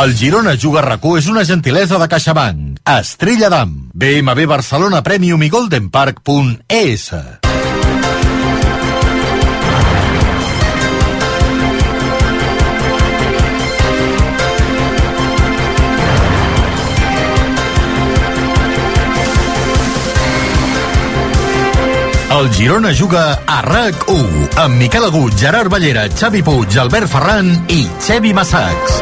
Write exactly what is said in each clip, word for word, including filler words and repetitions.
El Girona Juga a RAC u és una gentilesa de CaixaBank. Estrella d'Am. B M W Barcelona Premium i Golden Park punt E S. El Girona Juga a RAC u amb Miquel Agut, Gerard Ballera, Xavi Puig, Albert Ferran i Xevi Massacs.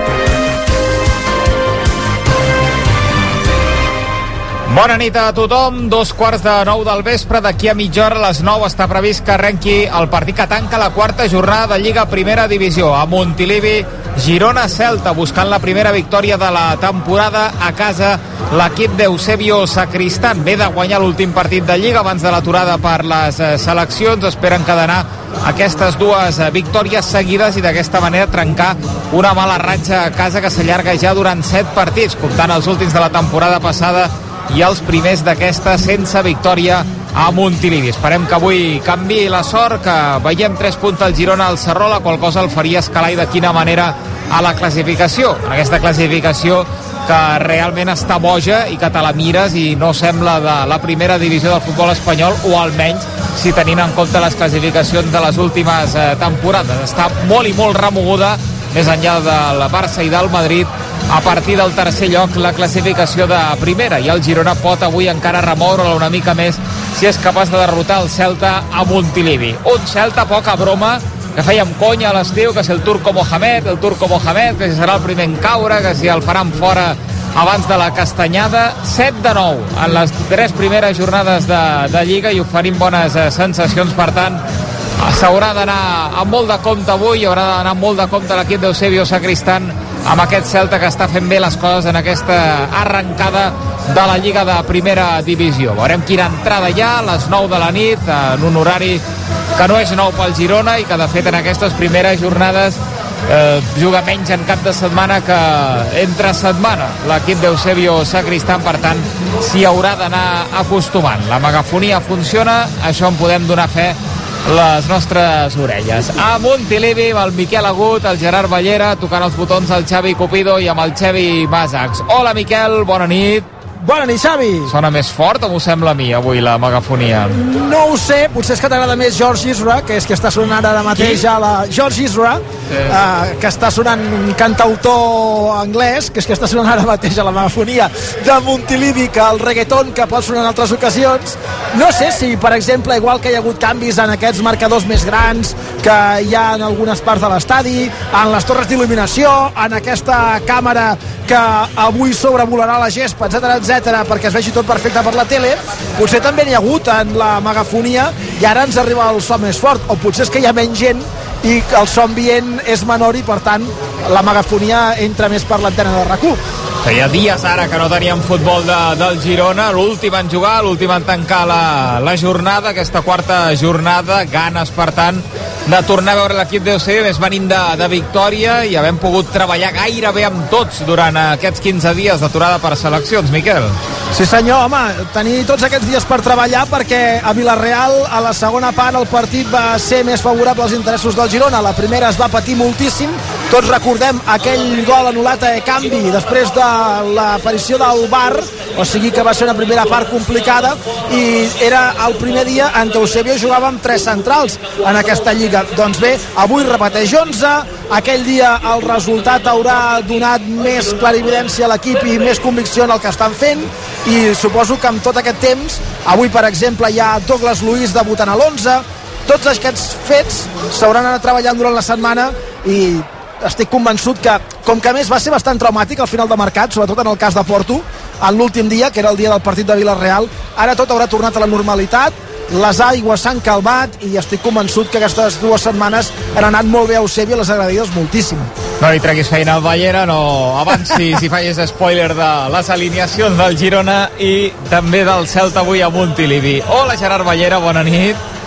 Bona nit a tothom, dos quarts de nou del vespre, d'aquí a mitja hora a les nou està previst que arrenqui el partit que tanca la quarta jornada de Lliga Primera Divisió. A Montilivi, Girona-Celta, buscant la primera victòria de la temporada a casa. L'equip d'Eusebio Sacristán ve de guanyar l'últim partit de Lliga abans de l'aturada per les seleccions. Esperen encadenar aquestes dues victòries seguides i d'aquesta manera trencar una mala ratxa a casa que s'allarga ja durant set partits, comptant els últims de la temporada passada i els primers d'aquesta sense victòria a Montilivi. Esperem que avui canvi la sort, que veiem tres punts al Girona al Sarró, la qual cosa el faria escalar i de quina manera a la classificació. En aquesta classificació que realment està boja i que te la mires i no sembla de la primera divisió del futbol espanyol, o almenys si tenint en compte les classificacions de les últimes eh, temporades. Està molt i molt remoguda, més enllà del Barça i del Madrid, a partir del tercer lloc la classificació de primera, i el Girona pot avui encara remoure-la una mica més si és capaç de derrotar el Celta a Montilivi. Un Celta poca broma, que fèiem conya a l'estiu, que si el Turco Mohamed, el Turco Mohamed, que si serà el primer en caure, que si el faran fora abans de la castanyada. Set de nou en les tres primeres jornades de, de Lliga i oferint bones eh, sensacions. Per tant, s'haurà d'anar amb molt de compte avui, haurà d'anar amb molt de compte l'equip d'Eusebio Sacristán amb aquest Celta que està fent bé les coses en aquesta arrencada de la Lliga de Primera Divisió. Veurem quina entrada hi ha a les nou de la nit, en un horari que no és nou pel Girona i que de fet en aquestes primeres jornades eh, juga menys en cap de setmana que entre setmana l'equip d'Eusebio Sacristán. Per tant, s'hi haurà d'anar acostumant. La megafonia funciona, això en podem donar fe les nostres orelles. A Montilivi, amb el Miquel Agut, el Gerard Ballera, tocant els botons el Xavi Cupido i amb el Xevi Massacs. Hola, Miquel, bona nit. Bona nit, Xavi. Sona més fort o m'ho sembla a mi avui la megafonia? No ho sé, potser és que t'agrada més George Ezra, que és que està sonant ara mateix Qui? a la... George Ezra, sí. uh, que està sonant un cantautor anglès, que és que està sonant ara mateix a la megafonia de Montilivi, que el reggaeton que pot sonar en altres ocasions. No sé si, per exemple, igual que hi ha hagut canvis en aquests marcadors més grans que hi ha en algunes parts de l'estadi, en les torres d'il·luminació, en aquesta càmera que avui sobrevolarà la gespa, etcètera, etcètera, perquè es vegi tot perfecte per la tele, potser també n'hi ha hagut en la megafonia i ara ens arriba el so més fort, o potser és que hi ha menys gent i el so ambient és menor i per tant la megafonia entra més per l'antena de RAC u. Feia dies ara que no teníem futbol de, del Girona, l'últim en jugar, l'últim en tancar la, la jornada, aquesta quarta jornada, ganes per tant de tornar a veure l'equip d'Eusebio, més venint de, de victòria, i havem pogut treballar gairebé amb tots durant aquests quinze dies d'aturada per seleccions, Miquel. Sí senyor, home, tenir tots aquests dies per treballar, perquè a Vilareal a la segona part el partit va ser més favorable als interessos del Girona. La primera es va patir moltíssim, tots recordem aquell gol anul·lat a canvi després de l'aparició del V A R, o sigui que va ser una primera part complicada i era el primer dia en què Eusebio jugava amb tres centrals en aquesta lliga. Doncs bé, avui repeteix onze, aquell dia el resultat haurà donat més clarividència a l'equip i més convicció en el que estan fent, i suposo que amb tot aquest temps, avui per exemple hi ha Douglas Luiz debutant a l'onze. Tots aquests fets s'hauran anat treballant durant la setmana i estic convençut que, com que a més va ser bastant traumàtic al final de mercat, sobretot en el cas de Porto, en l'últim dia, que era el dia del partit de Vilareal, ara tot haurà tornat a la normalitat, les aigües s'han calmat i estic convençut que aquestes dues setmanes han anat molt bé a Eusebio, les agradides moltíssim. No li treguis feina al Ballera, no avancis si falles spoiler de les alineacions del Girona i també del Celta avui a Montilivi. Hola, Gerard Ballera, bona nit.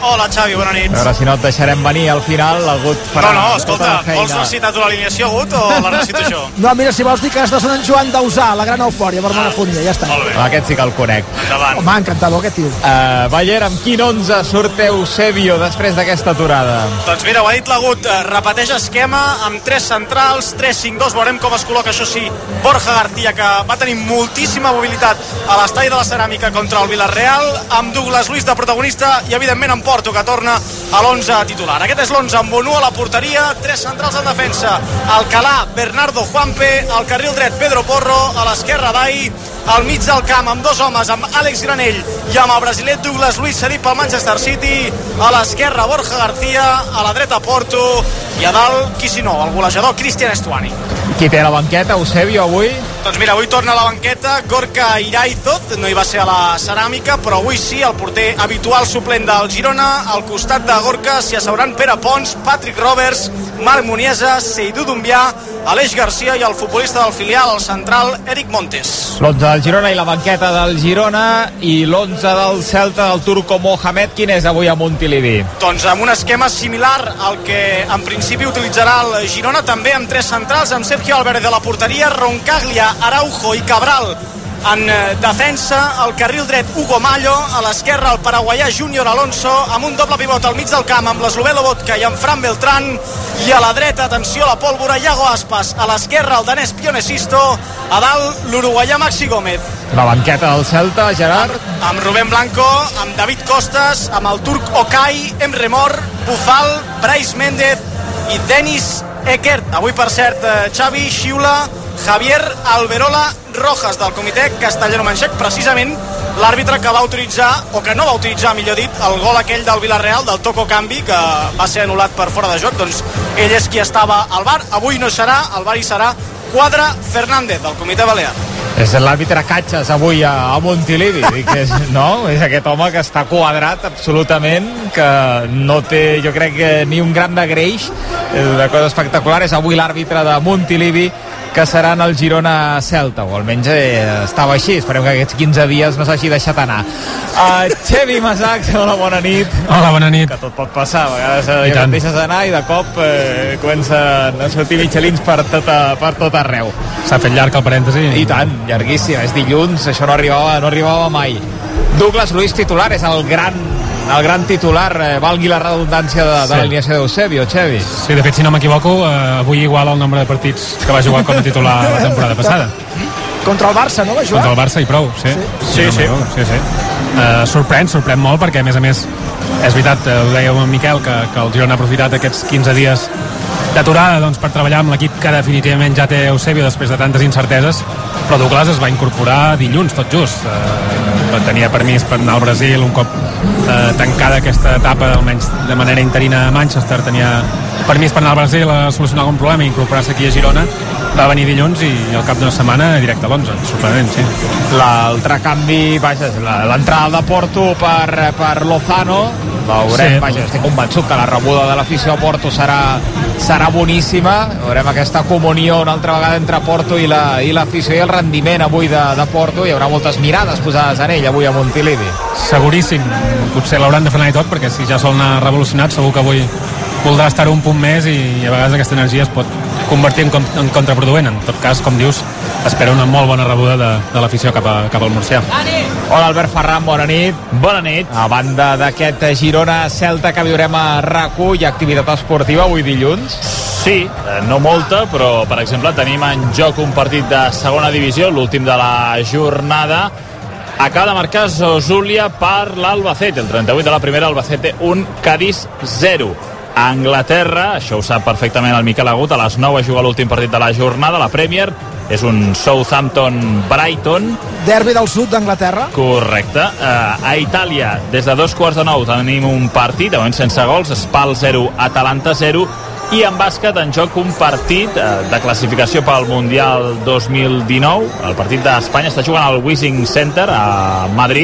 Hola, Xavi, bona nit. A veure si no et deixarem venir al final, el Gut farà No, no, escolta, vols necessitar tu l'alineació, Gut, o la necessito jo? No, mira, si vols dir que està sonant Joan Dausà, la gran eufòria per monofonia, ja està. Molt bé. Aquest sí que el conec. Endavant. Home, encantador aquest tio. Uh, Baller, amb quin onze surt Eusebio després d'aquesta aturada? Doncs mira, ho ha dit l'Agut, repeteix esquema amb tres centrals, tres cinc dos, veurem com es col·loca, això sí, Borja García, que va tenir moltíssima mobilitat a l'estadi de la Ceràmica contra el Villarreal, amb Douglas Luiz de protagonista i evidentment en Porto, que torna a l'onze titular. Aquest és l'onze amb Bonú a la porteria, tres centrals en defensa, Alcalá, Bernardo, Juanpe, al carril dret Pedro Porro, a l'esquerra Dai, al mig del camp amb dos homes, amb Àlex Granell i amb el brasiler Douglas Luiz cedit pel Manchester City, a l'esquerra Borja García, a la dreta Porto i a dalt, qui si no, el golejador Cristian Estuani. Qui té la banqueta, Eusebio, avui? Doncs mira, avui torna a la banqueta Gorka Iraizot, no hi va ser a la Ceràmica, però avui sí, el porter habitual suplent del Girona. Al costat de Gorka s'hi asseuran Pere Pons, Patrick Roberts, Marc Muniesa, Seydou Doumbia, Aleix Garcia i el futbolista del filial, el central Eric Montes. L'onze del Girona i la banqueta del Girona, i l'onze del Celta del turco Mohamed, quin és avui a Montilivi? Doncs amb un esquema similar al que en principi utilitzarà el Girona, també amb tres centrals, amb Sergio Álvarez a la porteria, Roncaglia, Araujo i Cabral en defensa, al carril dret Hugo Mallo, a l'esquerra el paraguaià Júnior Alonso, amb un doble pivot al mig del camp amb l'Eslovè Lobotka i amb Fran Beltrán, i a la dreta, atenció a la pólvora, Iago Aspas, a l'esquerra el danès Pione Sisto, a dalt l'uruguaià Maxi Gómez. La banqueta del Celta, Gerard? Amb, amb Rubén Blanco, amb David Costas, amb el turc Okay, Emre Mor, Bufal, Brais Méndez i Denis Eckert. Avui, per cert, Xavi xiula Javier Alberola Rojas, del comitè castellano-manxec, precisament l'àrbitre que va autoritzar, o que no va utilitzar, millor dit, el gol aquell del Villarreal, del Toco Canvi, que va ser anul·lat per fora de joc. Doncs ell és qui estava al bar. Avui no serà, al bar hi serà Quadra Fernández, del comitè balear. És l'àrbitre Catxas avui a, a Montilivi. Dic, és, no? És aquest home que està quadrat absolutament, que no té, jo crec, que ni un gram de greix. Una cosa espectacular. És avui l'àrbitre de Montilivi, que serà en el Girona Celta, o almenys eh, estava així. Esperem que aquests quinze dies no s'hagi deixat anar. Uh, Xevi Masac, hola, bona nit. Hola, bona nit. Que tot pot passar, a vegades eh, et deixes anar i de cop eh, comencen a sortir Michelins per tot, per tot arreu. S'ha fet llarg el parèntesi. I tant, llarguíssim, és dilluns, això no arribava, no arribava mai. Douglas Luiz titular, és el gran el gran titular, eh, valgui la redundància de, de sí. l'alineació d'Eusebio, Xevi. Sí, de fet, si no m'equivoco, eh, avui igual el nombre de partits que va jugar com a titular la temporada passada. Contra el Barça, no va jugar? Contra el Barça i prou, sí. Sí, sí. sí. No sí, sí. Uh, sorprèn, sorprèn molt, perquè a més a més és veritat, eh, ho deia amb Miquel, que, que el Girona ha aprofitat aquests quinze dies d'aturada doncs, per treballar amb l'equip que definitivament ja té Eusebio després de tantes incerteses, però Douglas es va incorporar dilluns, tot just. Eh, tenia permís per anar al Brasil un cop eh, tancada aquesta etapa, almenys de manera interina a Manchester, tenia permís per anar al Brasil a solucionar algun problema i incorporar-se aquí a Girona. Va venir dilluns i al cap d'una setmana directe a l'onze, sorprenent, sí. L'altre canvi, vaja, l'entrada de Porto per, per Lozano, veurem, sí. Vaja, estic convençut que la rebuda de l'afició a Porto serà, serà boníssima. Veurem aquesta comunió una altra vegada entre Porto i la, i l'afició, i el rendiment avui de, de Porto. Hi haurà moltes mirades posades en ell avui a Montilivi. Seguríssim, potser l'hauran de frenar i tot, perquè si ja sol anar revolucionat, segur que avui voldrà estar un punt més i, i a vegades aquesta energia es pot convertir en, en contraproduent. En tot cas, com dius, espera una molt bona rebuda de, de l'afició cap, a, cap al murcià. Hola, Albert Ferran, bona nit. Bona nit. A banda d'aquest Girona-Celta que viurem a RAC u, hi ha activitat esportiva avui dilluns? Sí, no molta, però per exemple tenim en joc un partit de segona divisió, l'últim de la jornada. Acaba de marcar Zozúlia per l'Albacete, el trenta-vuit de la primera, Albacete un, Cádiz zero. A Anglaterra, això ho sap perfectament el Miquel Agut, a les nou es juga l'últim partit de la jornada, la Premier, és un Southampton-Brighton. Derbi del sud d'Anglaterra. Correcte. Uh, a Itàlia, des de dos quarts de nou tenim un partit, de moment sense gols, Spal zero, Atalanta zero, i en bàsquet en joc un partit uh, de classificació pel Mundial dos mil dinou. El partit d'Espanya està jugant al Wishing Center a Madrid,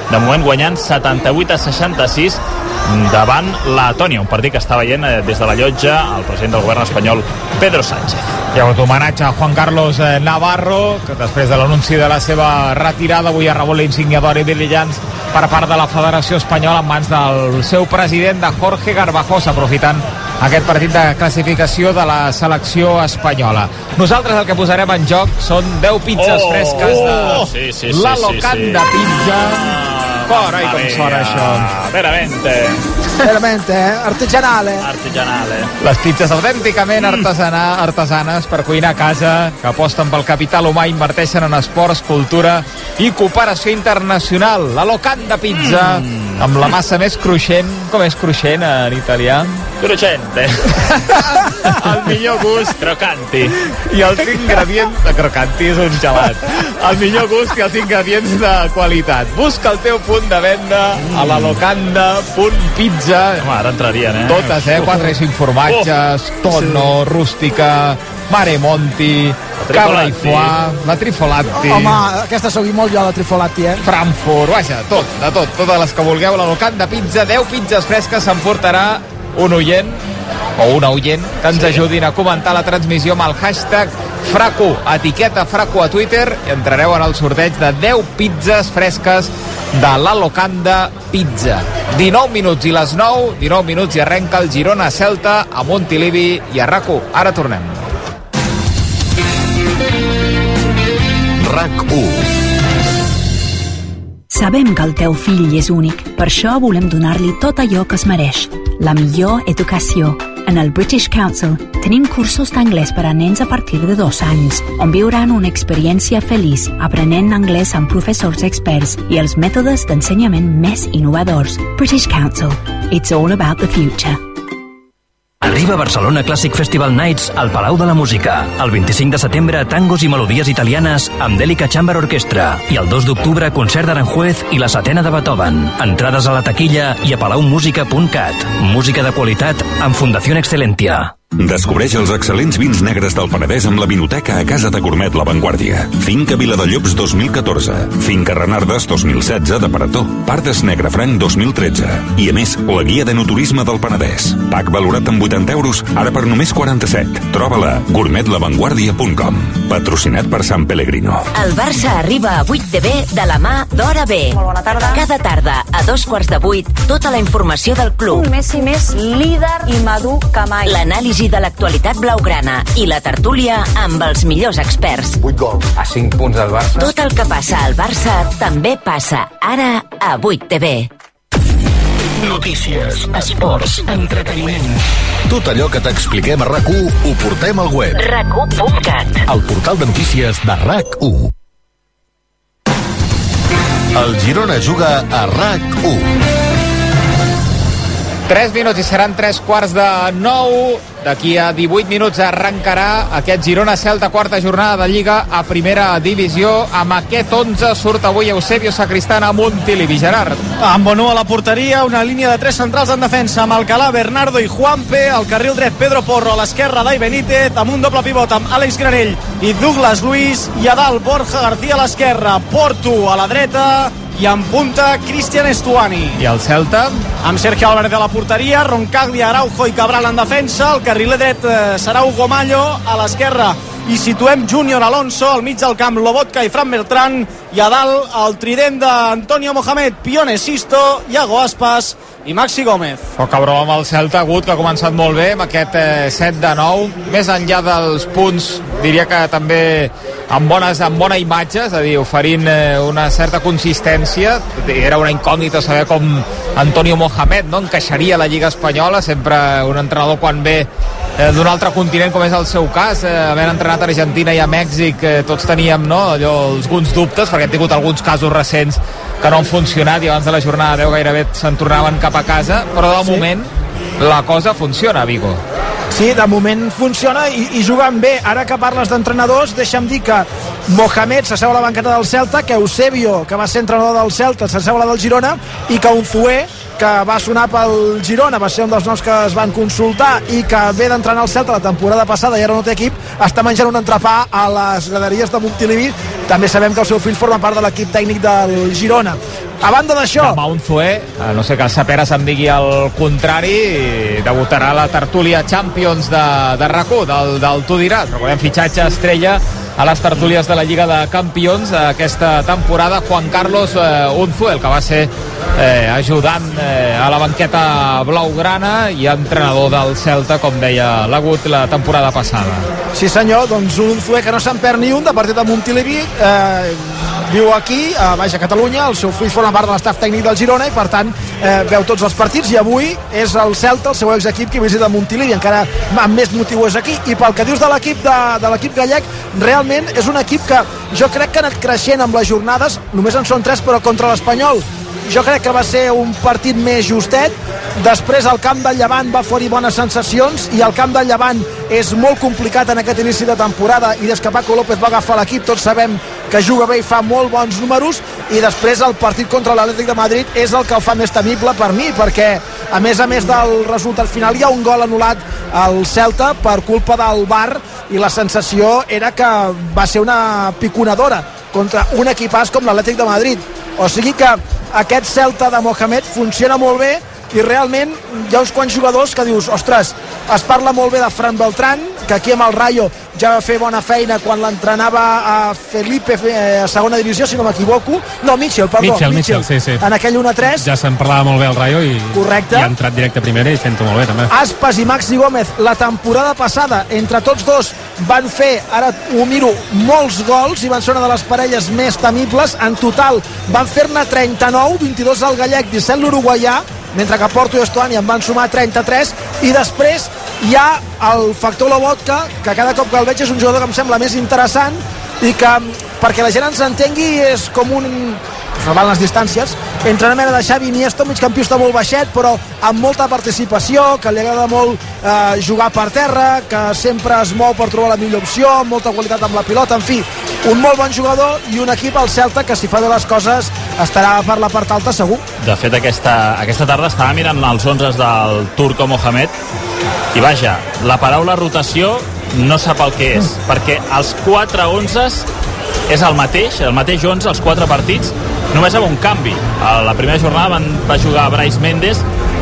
de moment guanyant setanta-vuit a seixanta-sis davant Letònia, un partit que està veient eh, des de la llotja el president del govern espanyol, Pedro Sánchez. Hi ha hagut homenatge a Juan Carlos eh, Navarro, que després de l'anunci de la seva retirada avui ha rebut l'insignia d'or i brillants per part de la Federació Espanyola en mans del seu president, de Jorge Garbajosa, aprofitant aquest partit de classificació de la selecció espanyola. Nosaltres el que posarem en joc són deu pizzas Oh, fresques de oh, sí, sí, sí, la sí, Locanda sí. Pizza. Carai, com sona això. Veramente. Veramente, eh? Artigianale. Artigianale. Les pizzas autènticament artesana, artesanes per cuinar a casa, que aposten pel capital humà, inverteixen en esports, cultura i cooperació internacional. La Locanda Pizza, mm. amb la massa més cruixent. Com és cruixent en italià? Cruixente. El millor gust, crocanti. I els ingredients... De crocanti és un gelat. El millor gust i els ingredients de qualitat. Busca el teu punt de venda a la locanda punt pizza. Home, ara entrarien, eh? Totes, eh? Quatre i cinc formatges, Oh, tonno, sí. rústica, mare monti, cabra i foie, la trifolatti, Home, aquesta sóc molt jo, la trifolatti, eh? Frankfurt, vaja, tot, de tot, totes les que vulgueu. La Locanda Pizza, deu pizzas fresques, s'emportarà un oient o una oient que ens ajudin a comentar la transmissió amb el hashtag Fracu, etiqueta Fracu a Twitter, i entrareu en el sorteig de deu pizzas fresques de la Locanda Pizza. dinou minuts i les nou, dinou minuts i arrenca el Girona Celta a Montilivi i a RAC u. Ara tornem. RAC u. Sabem que el teu fill és únic, per això volem donar-li tot allò que es mereix, la millor educació. En el British Council tenim cursos d'anglès per a nens a partir de dos anys, on viuran una experiència feliç aprenent anglès amb professors experts i els mètodes d'ensenyament més innovadors. British Council. It's all about the future. Arriba Barcelona Classic Festival Nights al Palau de la Música. El vint-i-cinc de setembre, tangos i melodies italianes amb Delica Chamber Orchestra. I el dos d'octubre, concert d'Aranjuez i la setena de Beethoven. Entrades a la taquilla i a palaumusica punt cat. Música de qualitat amb Fundació Excelentia. Descobreix els excel·lents vins negres del Penedès amb la vinoteca a casa de Gourmet La Vanguardia. Finca Viladellobs dos mil catorze. Finca Renardes dos mil setze de Parató. Pardes Negre Franc dos mil tretze. I a més, la guia de turisme del Penedès. Pack valorat amb vuitanta euros, ara per només quaranta-set. Troba-la a gourmet la vanguardia punt com. Patrocinat per San Pellegrino. El Barça arriba a vuit T V de la mà d'Hora B. Molt bona tarda. Cada tarda, a dos quarts de vuit, tota la informació del club. Un Messi més líder i madur que mai. L'anàlisi de l'actualitat blaugrana i la tertúlia amb els millors experts. vuit gols a cinc punts del Barça. Tot el que passa al Barça també passa ara a vuit T V. Notícies, esports, entreteniment. Tot allò que t'expliquem a RAC u ho portem al web. rac u punt cat. El portal de notícies de RAC u. El Girona juga a RAC u. tres minuts i seran tres quarts de nou. D'aquí a divuit minuts arrencarà aquest Girona-Celta, quarta jornada de Lliga a primera divisió. Amb aquest onze surt avui Eusebio Sacristán a Montilivi. Gerard. Amb Bonú a la porteria, una línia de tres centrals en defensa, amb Alcalá, Bernardo i Juanpe, al carril dret Pedro Porro, a l'esquerra Dai Benítez, amb un doble pivot amb Àlex Granell i Douglas Luiz, i a dalt Borja García a l'esquerra, Porto a la dreta i en punta Cristian Estuani. I el Celta? Amb Sergio Álvarez a la porteria, Roncaglia, Araujo i Cabral en defensa, el carriler dret eh, serà Hugo Mallo, a l'esquerra i situem Júnior Alonso, al mig del camp Lobotka i Fran Bertran, i a dalt el trident d'Antonio Mohamed, Pione Sisto, Iago Aspas i Maxi Gómez. Poca broma amb el Celta Agut, que ha començat molt bé amb aquest eh, set de nou, més enllà dels punts, diria que també amb, bones, amb bona imatge, és a dir, oferint eh, una certa consistència. Era una incògnita saber com Antonio Mohamed no encaixaria a la Lliga Espanyola, sempre un entrenador quan ve eh, d'un altre continent com és el seu cas, eh, havent entrenat a Argentina i a Mèxic, eh, tots teníem no, allò, alguns dubtes, perquè hem tingut alguns casos recents que no han funcionat i abans de la jornada deu gairebé se'n tornaven cap a casa, però de sí. moment la cosa funciona a Vigo. Sí, de moment funciona i, i jugant bé. Ara que parles d'entrenadors, deixa'm dir que Mohamed s'asseu a la banqueta del Celta, que Eusebio, que va ser entrenador del Celta, s'asseu a la del Girona, i que Unzué, que va sonar pel Girona, va ser un dels noms que es van consultar i que ve d'entrenar al Celta la temporada passada i ara no té equip, està menjant un entrepà a les graderies de Montilivi. També sabem que el seu fill forma part de l'equip tècnic del Girona. A banda d'això... Demà Unzué, no sé que el Saperes em digui el contrari, debutarà a la tertúlia Champions de, de RAC u, del, del Tu diràs. Recordem, fitxatge estrella a les tertúlies de la Lliga de Campions aquesta temporada, Juan Carlos eh, Unzué, el que va ser eh, ajudant eh, a la banqueta blaugrana i entrenador del Celta, com deia l'Agut la temporada passada. Sí senyor, doncs un Unzué que no se'n perd ni un de partit de Montilivi, eh, viu aquí, a Baix a Catalunya, el seu fill forma part de l'estaf tècnic del Girona i per tant eh, veu tots els partits, i avui és el Celta, el seu exequip, que visita Montilivi, encara amb més motiu és aquí. I pel que dius de l'equip de, de l'equip gallec, realment és un equip que jo crec que ha anat creixent amb les jornades, només en són tres, però contra l'Espanyol jo crec que va ser un partit més justet. Després el camp del Llevant va oferir bones sensacions, i el camp del Llevant és molt complicat en aquest inici de temporada, i des que Paco López va agafar l'equip tots sabem que juga bé i fa molt bons números. I després el partit contra l'Atlètic de Madrid és el que el fa més temible per mi, perquè a més a més del resultat final hi ha un gol anul·lat al Celta per culpa del V A R, i la sensació era que va ser una piconadora contra un equipàs com l'Atlètic de Madrid. O sigui que aquest Celta de Mohamed funciona molt bé, i realment hi ha uns quants jugadors que dius, ostres, es parla molt bé de Fran Beltrán, que aquí amb el Rayo ja va fer bona feina quan l'entrenava a Felipe a segona divisió, si no m'equivoco. No, Mitchell, perdó. Mitchell, Mitchell, sí, sí. En aquell un a tres. Ja se'n parlava molt bé el Rayo i, correcte, i ha entrat directe a primera i fent-ho molt bé també. Aspas i Maxi Gómez la temporada passada, entre tots dos van fer, ara ho miro, molts gols i van ser una de les parelles més temibles. En total van fer-ne trenta-nou, vint-i-dos al gallec, disset l'uruguaià, mentre que Porto i Estuani en van sumar trenta-tres. I després hi ha el factor Lobotka, que cada cop que el veig és un jugador que em sembla més interessant, i que, perquè la gent ens entengui, és com un, salvant les distàncies, entre una mena de Xavi Iniesta, un migcampista molt baixet però amb molta participació, que li agrada molt eh, jugar per terra, que sempre es mou per trobar la millor opció, amb molta qualitat amb la pilota, en fi, un molt bon jugador, i un equip al Celta que, si fa bé les coses, estarà per la part alta segur. De fet, aquesta, aquesta tarda estava mirant els onzes del Turco Mohamed i vaja, la paraula rotació no sap el que és, perquè els quatre onzes és el mateix, el mateix onze, els quatre partits, només amb un canvi. A la primera jornada van, va jugar Brais Méndez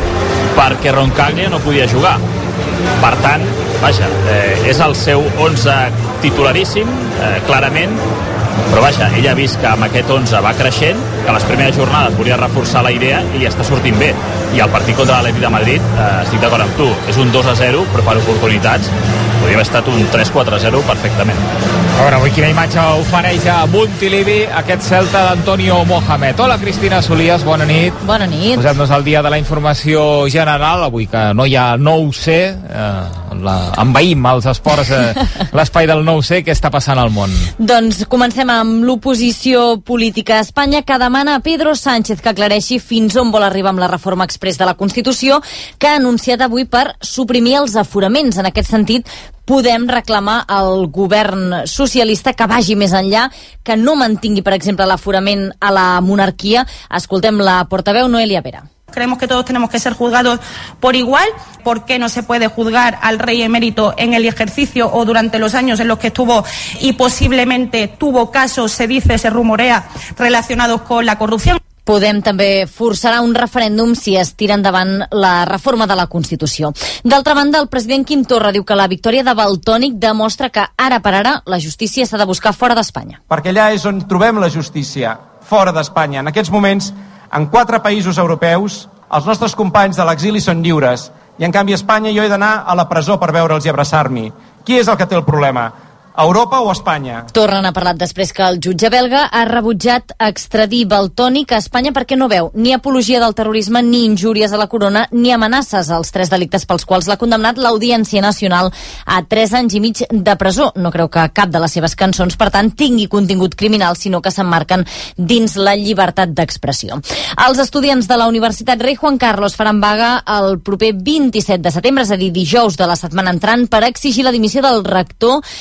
perquè Roncaglia no podia jugar. Per tant, vaja, eh, és el seu onze titularíssim, eh, clarament, però vaja, ell ha vist que amb aquest onze va creixent, que a les primeres jornades volia reforçar la idea i li està sortint bé. I el partit contra l'Atlètic de Madrid, eh, estic d'acord amb tu, és un dos a zero, però per oportunitats podria haver estat un tres quatre zero perfectament. A veure, avui quina imatge ofereix a Montilivi aquest Celta d'Antonio Mohamed. Hola, Cristina Solias, bona nit. Bona nit. Posem-nos al dia de la informació general, avui que no hi ha nou C, eh, la, envaïm els esports, eh, l'espai del nou C, què està passant al món? Doncs comencem amb l'oposició política a Espanya, que demana a Pedro Sánchez que aclareixi fins on vol arribar amb la reforma exprés de la Constitució, que ha anunciat avui per suprimir els aforaments. En aquest sentit, podem reclamar al govern socialista que vagi més enllà, que no mantingui, per exemple, l'aforament a la monarquia. Escoltem la portaveu Noelia Vera. Creemos que todos tenemos que ser juzgados por igual. ¿Por qué no se puede juzgar al rey emérito en el ejercicio o durante los años en los que estuvo y posiblemente tuvo casos, se dice, se rumorea, relacionados con la corrupción? Podem també forçarà un referèndum si es tira endavant la reforma de la Constitució. D'altra banda, el president Quim Torra diu que la victòria de Valtònyc demostra que ara per ara la justícia s'ha de buscar fora d'Espanya. Perquè allà és on trobem la justícia, fora d'Espanya. En aquests moments, en quatre països europeus, els nostres companys de l'exili són lliures, i en canvi a Espanya jo he d'anar a la presó per veure'ls i abraçar-m'hi. Qui és el que té el problema? Europa o Espanya? Torra n'ha parlat després que el jutge belga ha rebutjat extradir Valtònyc a Espanya perquè no veu ni apologia del terrorisme, ni injúries a la corona, ni amenaces als tres delictes pels quals l'ha condemnat l'Audiència Nacional a tres anys i mig de presó. No creu que cap de les seves cançons, per tant, tingui contingut criminal, sinó que s'emmarquen dins la llibertat d'expressió. Els estudiants de la Universitat Rei Juan Carlos faran vaga el proper vint-i-set de setembre, és a dir, dijous de la setmana entrant, per exigir la dimissió del rector Javier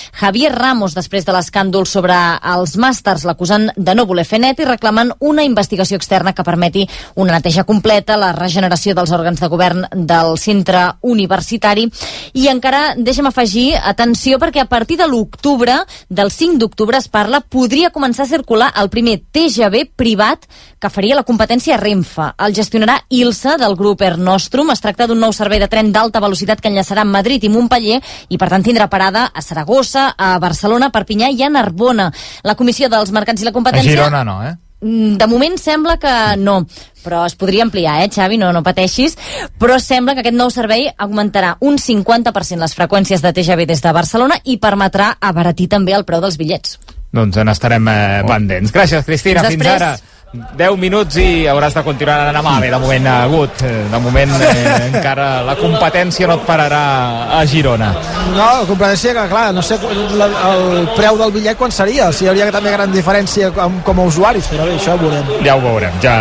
Javier Ramos després de l'escàndol sobre els màsters, l'acusant de no voler fer net i reclamant una investigació externa que permeti una neteja completa, la regeneració dels òrgans de govern del centre universitari. I encara deixa'm afegir, atenció, perquè a partir de l'octubre, del cinc d'octubre es parla, podria començar a circular el primer T G V privat que faria la competència a Renfe. El gestionarà ILSA, del grup Air Nostrum. Es tracta d'un nou servei de tren d'alta velocitat que enllaçarà Madrid i Montpeller i, per tant, tindrà parada a Saragossa, a Barcelona, Perpinyà i a Narbona. La Comissió dels Mercats i la Competència... A Girona no, eh? De moment sembla que no, però es podria ampliar, eh, Xavi, no, no pateixis, però sembla que aquest nou servei augmentarà un cinquanta per cent les freqüències de T G V des de Barcelona i permetrà abaratir també el preu dels bitllets. Doncs en estarem eh, pendents. Gràcies, Cristina, fins, fins ara. deu minuts i hauràs de continuar anant a mà. Bé, de moment agut. De moment eh, encara la competència no et pararà a Girona. No, la competència que, clar, no sé la, el preu del bitllet quan seria. Si hi hauria també gran diferència com, com a usuaris, però bé, això ho veurem. Ja ho veurem, ja,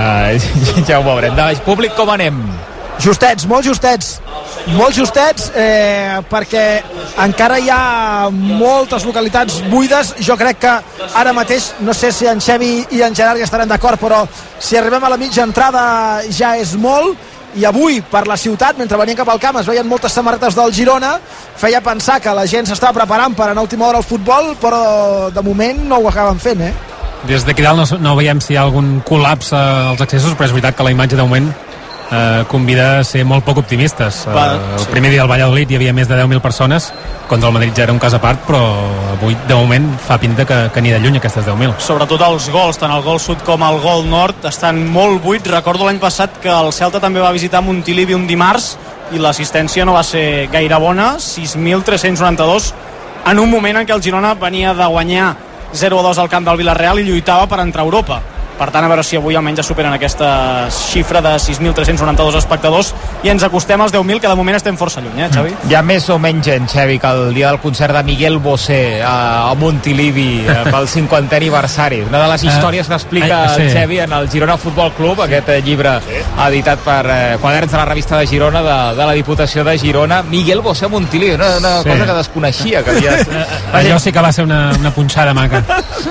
ja ho veurem. De baix públic, com anem? Justets, molt justets. Molt justets, eh, perquè encara hi ha moltes localitats buides. Jo crec que ara mateix, no sé si en Xevi i en Gerard ja estaran d'acord, però si arribem a la mitja entrada ja és molt. I avui, per la ciutat, mentre venien cap al camp, es veien moltes samarretes del Girona. Feia pensar que la gent s'estava preparant per anar a última hora al futbol, però de moment no ho acaben fent, eh? Des d'aquí dalt no, no veiem si hi ha algun col·lapse als accessos, però és veritat que la imatge de moment eh, convida a ser molt poc optimistes. Eh, el primer dia del Valladolid hi havia més de deu mil persones, contra el Madrid ja era un cas a part, però avui de moment fa pinta que, que ni de lluny aquestes deu mil. Sobretot els gols, tant el gol sud com el gol nord, estan molt buits. Recordo l'any passat que el Celta també va visitar Montilivi un dimarts i l'assistència no va ser gaire bona, sis mil tres-cents noranta-dos, en un moment en què el Girona venia de guanyar zero a dos al camp del Villarreal i lluitava per entrar a Europa. Per tant, a veure si avui almenys ja superen aquesta xifra de sis mil tres-cents noranta-dos espectadors i ens acostem als deu mil, que de moment estem força lluny, eh, Xavi? Hi ha més o menys gent, Xavi, que el dia del concert de Miguel Bosé a, a Montilivi eh, pel cinquantè aniversari. Una de les històries que explica uh, sí. el Xavi en el Girona Futbol Club, aquest eh, llibre editat per eh, Quaderns de la revista de Girona, de, de la Diputació de Girona. Miguel Bosé a Montilivi, una, una sí. cosa que desconeixia. Que havia... Allò sí que va ser una, una punxada maca.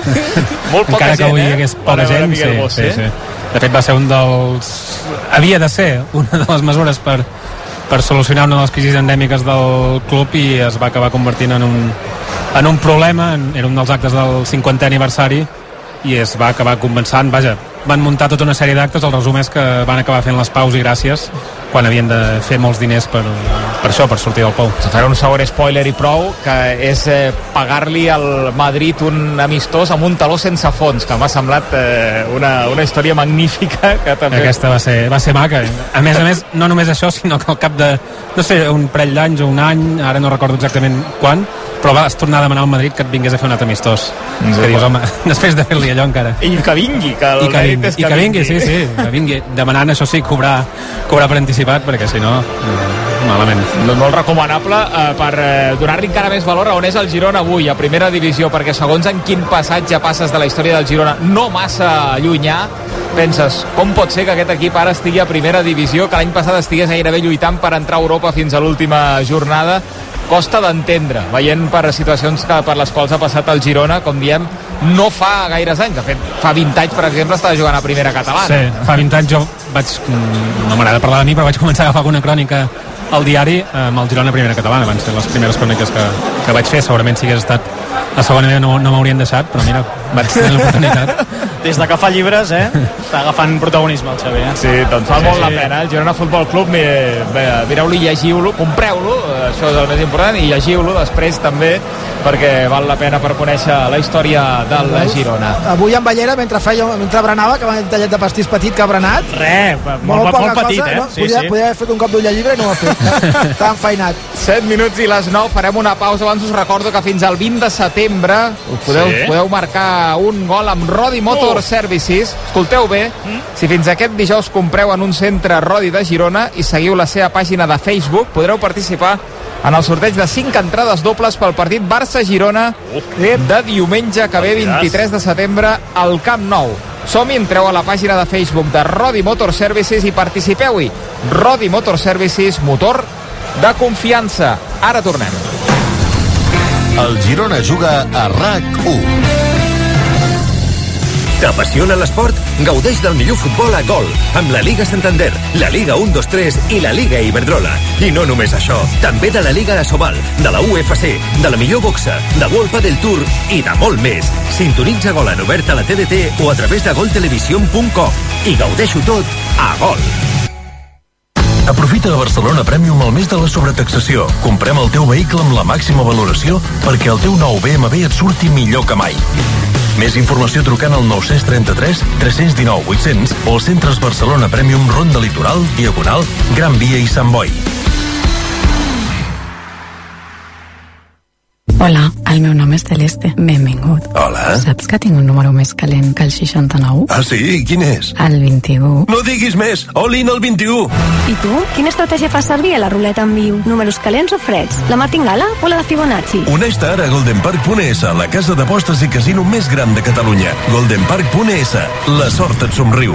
Molt poca encara gent, que avui eh? hi hagués poca gent, sí, sí, sí. De fet va ser un dels... havia de ser una de les mesures per, per solucionar una de les crisis endèmiques del club i es va acabar convertint en un, en un problema. Era un dels actes del cinquantè aniversari i es va acabar compensant, vaja, van muntar tota una sèrie d'actes, el resum és que van acabar fent les paus i gràcies quan havien de fer molts diners per, per això, per sortir del pou. Faré un segon spoiler i prou, que és eh, pagar-li al Madrid un amistós amb un taló sense fons, que m'ha semblat eh, una, una història magnífica. Que també... Aquesta va ser, va ser maca. A més a més, no només això, sinó que al cap de, no sé, un parell d'anys o un any, ara no recordo exactament quan, però vas tornar a demanar al Madrid que et vingués a fer un altre amistós. Mm, que dius, home, després de fer-li allò encara. I que vingui, que el I que vingui, és que, que que vingui, vingui, sí, sí, que vingui. Demanant, això sí, cobrar, cobrar per anticipat, perquè si no, malament. Doncs molt recomanable eh, per eh, donar-li encara més valor a on és el Girona avui, a primera divisió, perquè segons en quin passatge passes de la història del Girona, no massa llunyà, penses, com pot ser que aquest equip ara estigui a primera divisió, que l'any passat estigués gairebé lluitant per entrar a Europa fins a l'última jornada? Costa d'entendre, veient per situacions que, per les quals ha passat el Girona, com diem, no fa gaires anys. De fet, fa vint anys, per exemple, estava jugant a primera catalana. Sí, fa vint anys jo vaig, no m'agrada parlar de mi, però vaig començar a agafar alguna crònica al diari amb el Girona a primera catalana. Van ser les primeres cròniques que, que vaig fer. Segurament si hagués estat a segona B no, no m'haurien deixat, però mira, vaig tenir l'oportunitat. Des de que fa llibres, eh? Està agafant protagonisme el Xavi, eh? Sí, doncs val sí, molt sí. la pena. El Girona Futbol Club, mireu-lo i llegiu-lo, compreu-lo, això és el més important, i llegiu-lo després també, perquè val la pena per conèixer la història del Girona. Avui en Ballera, mentre feia, mentre berenava, que va un tallet de pastís petit que ha berenat. Re, molt, molt, molt petit, cosa, eh? No? Sí, podia, sí. podia haver fet un cop d'ull a llibre i no ho ha fet. Està enfeinat. set minuts i les nou, farem una pausa. Abans us recordo que fins al vint de setembre us podeu, sí. podeu marcar un gol amb Rodi Motor oh. Services. Escolteu bé, mm. si fins aquest dijous compreu en un centre Rodi de Girona i seguiu la seva pàgina de Facebook, podreu participar en el sorteig de cinc entrades dobles pel partit Barça-Girona de diumenge que ve, vint-i-tres de setembre, al Camp Nou. Som-hi, entreu a la pàgina de Facebook de Rodi Motor Services i participeu-hi. Rodi Motor Services, motor de confiança. Ara tornem. El Girona juga a RAC u. T'apassiona l'esport? Gaudeix del millor futbol a Gol, amb la Liga Santander, la Liga un, dos, tres i la Liga Iberdrola. I no només això, també de la Liga Asobal, de la U F C, de la millor boxa, de World Padel Tour i de molt més. Sintonitza Gol en obert a la T D T o a través de gol television punt com i gaudeixo tot a Gol. Aprofita a Barcelona Premium el mes de la sobretaxació. Comprem el teu vehicle amb la màxima valoració perquè el teu nou B M W et surti millor que mai. Més informació trucant al nou tres tres, tres un nou, vuit cents o als centres Barcelona Premium Ronda Litoral, Diagonal, Gran Via i Sant Boi. Hola, el meu nom és Celeste. Benvingut. Hola. Saps que tinc un número més calent que el seixanta-nou? Ah, sí? Quin és? El vint-i-u. No diguis més! All-in el vint-i-u! I tu? Quina estratègia fas servir a la ruleta en viu? Números calents o freds? La martingala o la de Fibonacci? Uneix-te ara a golden park punt es, la casa d'apostes i casino més gran de Catalunya. golden park punt es. La sort et somriu.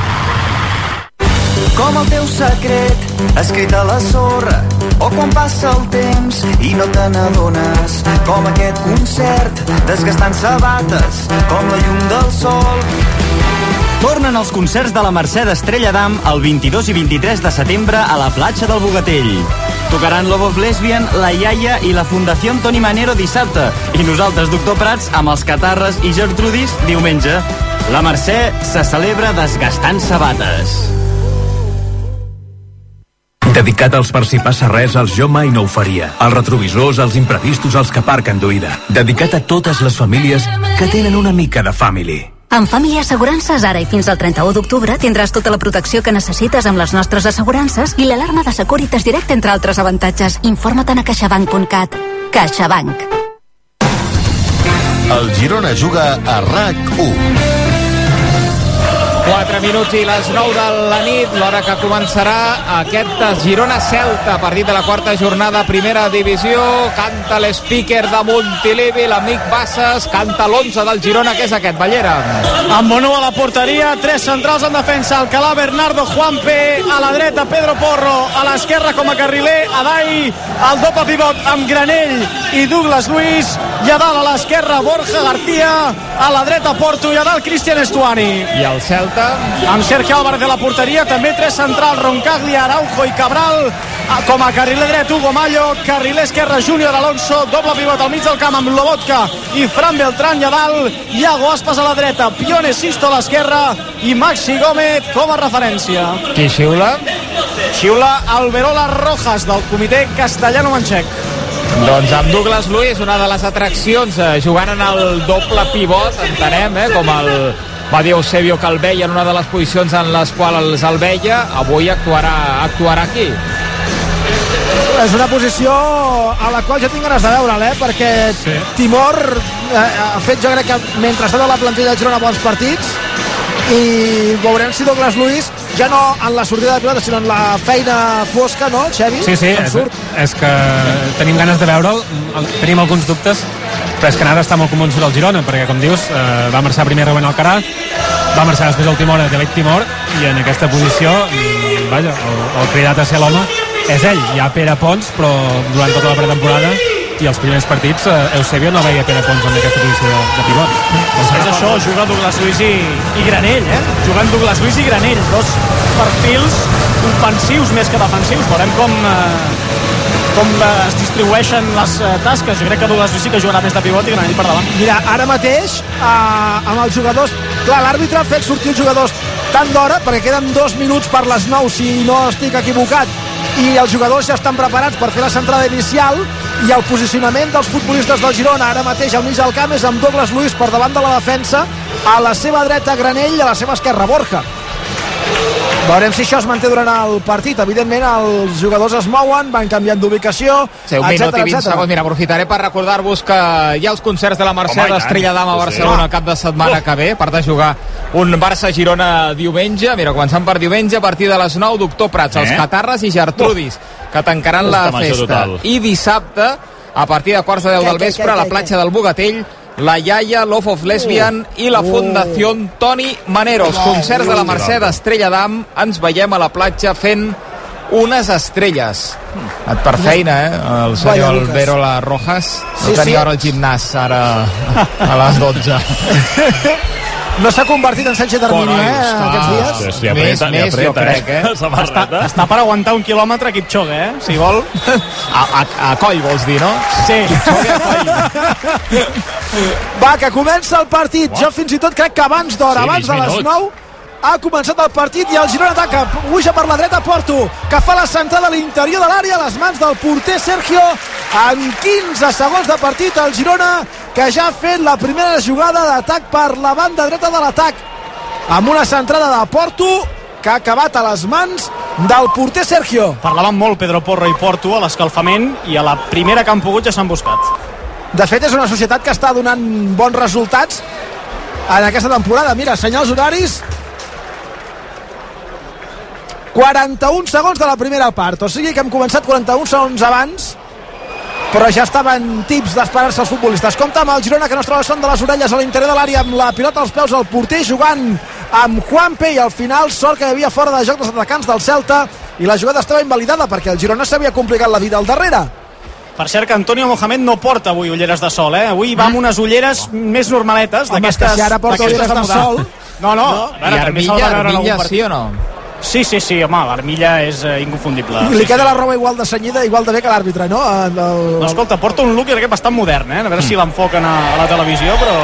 Com el teu secret, escrit a la sorra, o quan passa el temps i no te n'adones, com aquest concert, desgastant sabates, com la llum del sol. Tornen els concerts de la Mercè d'Estrella d'Am el vint-i-dos i vint-i-tres de setembre a la platja del Bogatell. Tocaran Love of Lesbian, La Iaia i la Fundació Toni Manero dissabte, i nosaltres, Doctor Prats, amb els Catarres i Gertrudis, diumenge. La Mercè se celebra desgastant sabates. Dedicat als per si passa res, als jo mai no ho faria. Als retrovisors, als imprevistos, als que aparquen d'oïda. Dedicat a totes les famílies que tenen una mica de family. Amb Family Assegurances, ara i fins al trenta-u d'octubre, tindràs tota la protecció que necessites amb les nostres assegurances i l'alarma de Securitas Direct, entre altres avantatges. Informa't a caixabank punt cat. CaixaBank. El Girona juga a RAC u. quatre minuts i les nou de la nit, l'hora que començarà aquest Girona-Celta, partit de la quarta jornada, primera divisió. Canta l'speaker de Montilivi, l'amic Bassas, canta l'onze del Girona, que és aquest, Ballera. Amb Bonú a la porteria, tres centrals en defensa, Alcalá, Bernardo, Juanpe, a la dreta Pedro Porro, a l'esquerra com a carriler Adai, el doble pivot amb Granell i Douglas Luiz, i a dalt a l'esquerra Borja García, a la dreta Porto i a dalt Cristian Estuani. I el Celta amb Sergio Álvarez de la porteria, també tres centrals, Roncaglia, Araujo i Cabral, com a carriler dret Hugo Mallo, carriler esquerre Júnior Alonso, doble pivot al mig del camp amb Lobotka i Fran Beltrán, i a dalt Iago Aspas a la dreta, Pione Sisto a l'esquerra i Maxi Gómez com a referència. Qui xiula? Xiula Alberola Rojas del comitè castellano-manxec. Doncs amb Douglas Luiz, una de les atraccions, eh, jugant en el doble pivot, entenem, eh, com el va dir Eusebio que el veia en una de les posicions en les quals el veia, avui actuarà, actuarà aquí. És una posició a la qual ja tinc ganes de veure'l, eh? Perquè sí. Timor eh, ha fet, jo crec que mentre està de la plantilla de Girona bons partits, i veurem si Douglas Luiz ja no en la sortida de pilota sinó en la feina fosca, no, Xavi? Sí, sí, és, és que tenim ganes de veure'l, tenim alguns dubtes, però és que ara està molt convençut el Girona, perquè com dius, eh, va marxar primer Rubén Alcaraz, va marxar després el Timor, David Timor, i en aquesta posició, vaja, el, el cridat a ser l'home és ell. Hi ha Pere Pons, però durant tota la pretemporada i els primers partits, eh, Eusebio no veia Pere Pons en aquesta posició de, de pivot. Després això, juga Douglas Luiz i, i Granell, eh? Jugant Douglas Luiz i Granell, dos perfils ofensius més que defensius. Veurem com, eh, com es distribueixen les eh, tasques. Jo crec que Douglas Luiz sí que jugarà més de pivot i Granell per davant. Mira, ara mateix, eh, amb els jugadors... Clar, l'àrbitre ha fet sortir els jugadors tant d'hora, perquè queden dos minuts per les nou, si no estic equivocat, i els jugadors ja estan preparats per fer la centrada inicial, i el posicionament dels futbolistes del Girona ara mateix al mig del camp és amb Douglas Luiz per davant de la defensa, a la seva dreta Granell i a la seva esquerra Borja. Veurem si això es manté durant el partit. Evidentment els jugadors es mouen, van canviant d'ubicació, sí, un minut i vint segons. Mira, aprofitaré per recordar-vos que hi ha els concerts de la Mercè d'Estrella d'Am a Barcelona el cap de setmana que ve, per de jugar un Barça-Girona diumenge. Mira, començant per diumenge a partir de les nou, Doctor Prats, els eh? Catarres i Gertrudis, que tancaran la festa. I dissabte, a partir de quarts de deu del vespre, a la platja del Bogatell, La Iaia, Love of Lesbian i la Fundació Toni Manero. Els concerts de la Mercè d'Estrella d'Am. Ens veiem a la platja fent unes estrelles. Et per feina, eh? El senyor Vaya, Alberola Rojas. No Sí, tenia sí. ara el gimnàs, ara a les dotze. No s'ha convertit en Sánchez Arminio, eh, està. aquests dies. Sí, sí, apreta, Més, més, apreta, jo crec, eh? Samarreta. Està, està per aguantar un quilòmetre Kipchoge, eh? Si vol. A, a, a coll, vols dir, no? Sí. Va, que comença el partit. Jo fins i tot crec que abans d'hora, Sí, abans de mig les minut. nou, ha començat el partit i el Girona ataca. Puja per la dreta Porto, que fa la centrada a l'interior de l'àrea, a les mans del porter Sergio. En quinze segons de partit, el Girona, que ja ha fet la primera jugada d'atac per la banda dreta de l'atac, amb una centrada de Porto que ha acabat a les mans del porter Sergio. Parlaven molt Pedro Porro i Porto a l'escalfament i a la primera que han pogut ja s'han buscat. De fet, és una societat que està donant bons resultats en aquesta temporada. Mira, senyals horaris, quaranta-un segons de la primera part, o sigui que hem començat quaranta-un segons abans, però ja estaven tips d'esperar-se els futbolistes. Compte amb el Girona, que no es troba son de les orelles a l'interior de l'àrea, amb la pilota als peus, el porter jugant amb Juanpe, i al final sort que hi havia fora de joc dels atacants del Celta i la jugada estava invalidada perquè el Girona s'havia complicat la vida al darrere. Per cert que Antonio Mohamed no porta avui ulleres de sol, eh? Avui va amb unes ulleres més normaletes. Home, és que si ara porta d'aquestes ulleres de mudar. sol... No, no. No. A veure, I també se'l va Armilla, veure en algun Armilla partit. sí o no? Sí, sí, sí, home, l'Armilla és eh, inconfundible. Li Sí, queda sí. la roba igual de senyida, igual de bé que l'àrbitre, no? El, el... No, escolta, porta un look aquest bastant modern, eh? A veure Mm. si l'enfoquen a, a la televisió, però...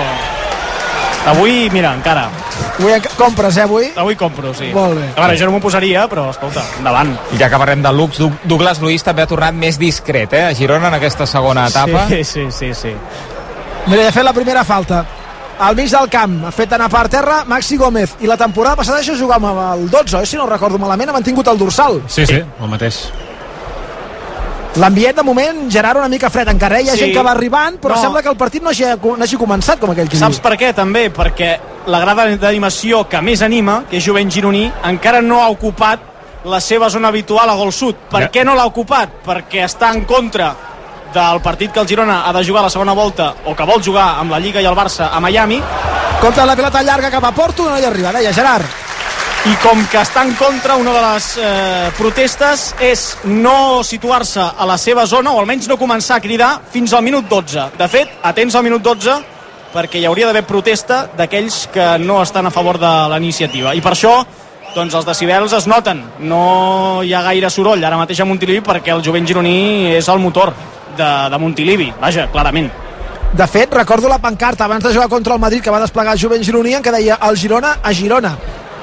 Avui, mira, encara. Avui enca- compres, eh, avui? Avui compro, sí. Molt bé. A veure, jo no m'ho posaria, però, escolta, endavant. I ja que parlem de looks, Doug- Douglas Luiz també ha tornat més discret, eh? A Girona en aquesta segona etapa. Sí, sí, sí, sí. Mira, ja ha fet la primera falta. Al mig del camp, ha fet anar per terra Maxi Gómez, i la temporada passada això jugava amb el dotze, eh? Si no recordo malament, ha mantingut el dorsal. Sí, sí, el mateix. L'ambient, de moment, Gerard, una mica fred encara, eh? Hi ha Sí. gent que va arribant, però No. sembla que el partit no hagi, no hagi començat, com aquell que Saps diu. per què, també? Perquè la grada d'animació que més anima, que és Jovent Gironí, encara no ha ocupat la seva zona habitual a Gol Sud. Per Ja. què no l'ha ocupat? Perquè està en contra del partit que el Girona ha de jugar a la segona volta, o que vol jugar amb la Lliga i el Barça a Miami, Compte la pilota llarga cap a Porto, no hi arriba, deia Gerard. i com que està en contra, una de les eh, protestes és no situar-se a la seva zona, o almenys no començar a cridar fins al minut dotze. De fet, atents al minut dotze, perquè hi hauria d'haver protesta d'aquells que no estan a favor de la iniciativa. I per això, doncs, els decibels es noten. No hi ha gaire soroll ara mateix a Montilivi, perquè el Jovent Gironí és el motor de, de Montilivi. Vaja, clarament. De fet, recordo la pancarta abans de jugar contra el Madrid que va desplegar el Jovent Gironí, en què deia el Girona a Girona.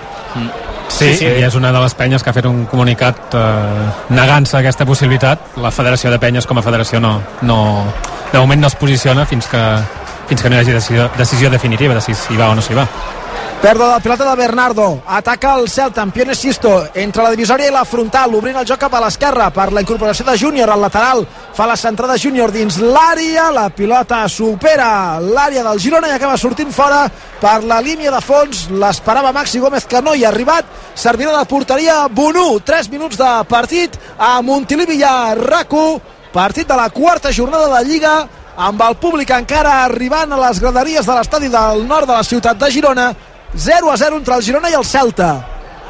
Sí, sí, sí, i és una de les penyes que ha fet un comunicat eh, negant-se a aquesta possibilitat. La Federació de Penyes com a federació no, no, de moment no es posiciona fins que, fins que no hi hagi decisió, decisió definitiva de si s'hi va o no s'hi va. Pèrdua de la pilota de Bernardo, ataca el Celta amb Pione Sisto entre la divisòria i la frontal, obrint el joc cap a l'esquerra per la incorporació de Júnior al lateral, fa la centrada Júnior dins l'àrea, la pilota supera l'àrea del Girona i acaba sortint fora per la línia de fons. L'esperava Maxi Gómez, que no hi ha arribat. Servirà de porteria Bonú. tres minuts de partit a Montilivi i a RAC u, partit de la quarta jornada de Lliga, amb el públic encara arribant a les graderies de l'estadi del nord de la ciutat de Girona. zero a zero entre el Girona i el Celta.